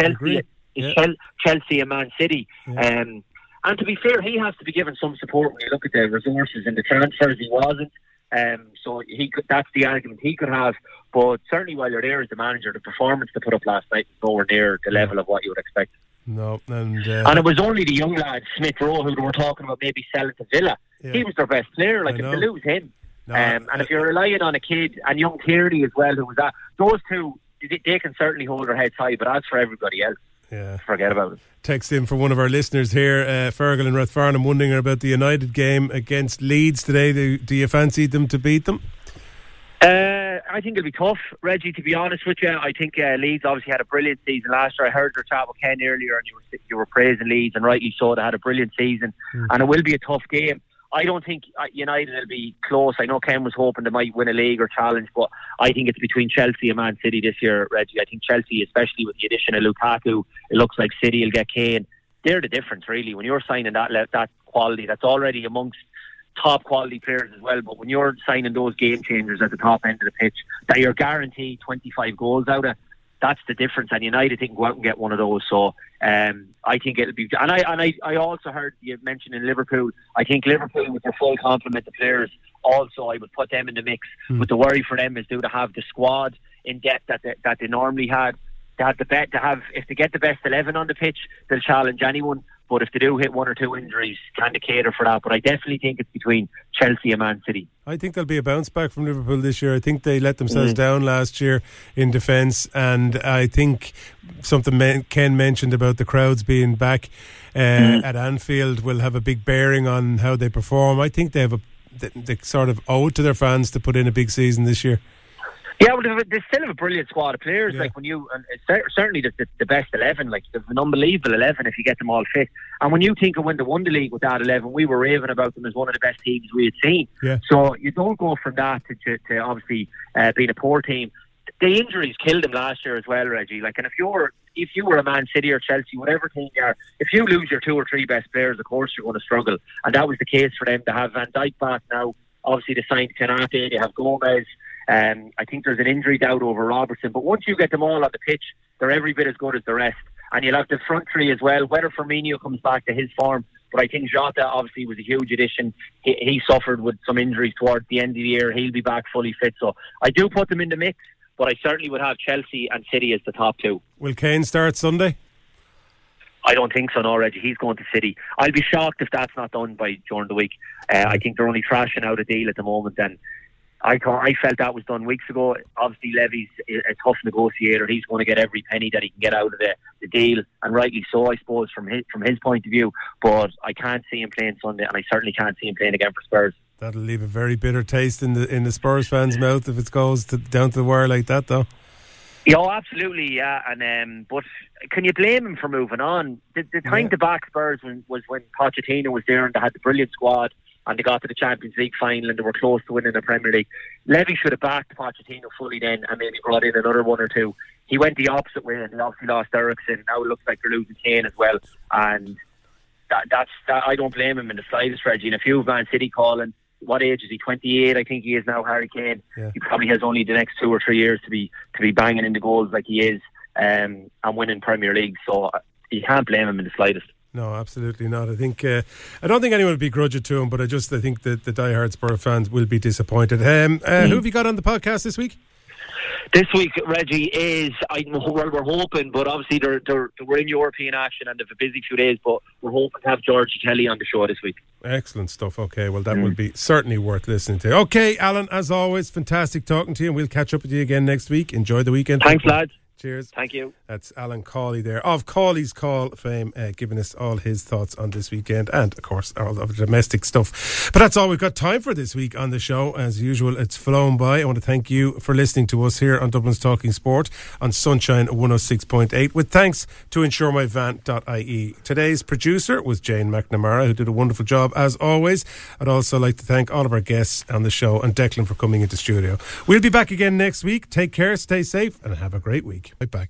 is Chelsea and Man City. Yeah. And to be fair, he has to be given some support when you look at the resources and the transfers. He wasn't. So that's the argument he could have. But certainly while you're there as the manager, the performance they put up last night was nowhere near the level of what you would expect. No, and it was only the young lad, Smith Rowe, who they were talking about maybe selling to Villa. Yeah. He was their best player. Like, if they lose him, and if you're relying on a kid, and young Tierney as well, who was that, those two, they can certainly hold their heads high. But as for everybody else, forget about it. Text in for one of our listeners here, Fergal in Rathfarnham, wondering about the United game against Leeds today. Do you fancy them to beat them? I think it'll be tough, Reggie, to be honest with you. I think Leeds obviously had a brilliant season last year. I heard your chat with Ken earlier and you were praising Leeds, and rightly so. They had a brilliant season and it will be a tough game. I don't think United will be close. I know Ken was hoping they might win a league or challenge, but I think it's between Chelsea and Man City this year, Reggie. I think Chelsea, especially with the addition of Lukaku, it looks like City will get Kane. They're the difference, really. When you're signing that quality, that's already amongst top quality players as well, but when you're signing those game changers at the top end of the pitch that you're guaranteed 25 goals out of, that's the difference. And United can go out and get one of those. So I think it'll be. And I also heard you mentioning Liverpool. I think Liverpool, with their full complement of players, also I would put them in the mix. But the worry for them is do they have the squad in depth that they normally had. They had the bet to have. If they get the best 11 on the pitch, they'll challenge anyone. But if they do hit one or two injuries, kind of cater for that. But I definitely think it's between Chelsea and Man City. I think there'll be a bounce back from Liverpool this year. I think they let themselves down last year in defence, and I think something Ken mentioned about the crowds being back at Anfield will have a big bearing on how they perform. I think they sort of owe it to their fans to put in a big season this year. Yeah, well, they still have a brilliant squad of players. Like when you, and it's certainly the best 11. Like there's an unbelievable 11 if you get them all fit. And when you think of when they won the league with that 11, we were raving about them as one of the best teams we had seen. Yeah. So you don't go from that to obviously being a poor team. The injuries killed them last year as well, Reggie. Like, and if you were a Man City or Chelsea, whatever team you are, if you lose your 2 or 3 best players, of course you're going to struggle. And that was the case for them to have Van Dijk back now. Obviously, they signed Konate, they have Gomez. I think there's an injury doubt over Robertson, but once you get them all on the pitch, they're every bit as good as the rest. And you'll have the front three as well, whether Firmino comes back to his form. But I think Jota obviously was a huge addition. He suffered with some injuries towards the end of the year. He'll be back fully fit. So I do put them in the mix, but I certainly would have Chelsea and City as the top 2. Will Kane start Sunday? I don't think so, no, Reggie. He's going to City. I'll be shocked if that's not done during the week. I think they're only thrashing out a deal at the moment, and I felt that was done weeks ago. Obviously, Levy's a tough negotiator. He's going to get every penny that he can get out of the deal, and rightly so, I suppose, from his point of view. But I can't see him playing Sunday, and I certainly can't see him playing again for Spurs. That'll leave a very bitter taste in the Spurs fans' mouth if it goes down to the wire like that, though. Yeah, absolutely, yeah. And but can you blame him for moving on? The time to back Spurs was when Pochettino was there and they had the brilliant squad. And they got to the Champions League final and they were close to winning the Premier League. Levy should have backed Pochettino fully then and maybe brought in another 1 or 2. He went the opposite way and he obviously lost Eriksen. Now it looks like they're losing Kane as well. And that's I don't blame him in the slightest, Reggie. And if you have Man City calling, what age is he? 28, I think he is now, Harry Kane. Yeah. He probably has only the next 2 or 3 years to be banging in the goals like he is and winning Premier League. So you can't blame him in the slightest. No, absolutely not. I think I don't think anyone would begrudge it to him, but I think that the diehard Spurs fans will be disappointed. Who have you got on the podcast this week? This week, Reggie, we're hoping, but obviously we're in European action and they've a busy few days, but we're hoping to have Georgie Kelly on the show this week. Excellent stuff. Okay, well, that will be certainly worth listening to. Okay, Alan, as always, fantastic talking to you, and we'll catch up with you again next week. Enjoy the weekend. Thanks, lads. Cheers. Thank you. That's Alan Cawley there of Cawley's Call fame, giving us all his thoughts on this weekend and, of course, all of the domestic stuff. But that's all we've got time for this week on the show. As usual, it's flown by. I want to thank you for listening to us here on Dublin's Talking Sport on Sunshine 106.8, with thanks to InsureMyVan.ie. Today's producer was Jane McNamara, who did a wonderful job as always. I'd also like to thank all of our guests on the show and Declan for coming into studio. We'll be back again next week. Take care, stay safe, and have a great week. Right back.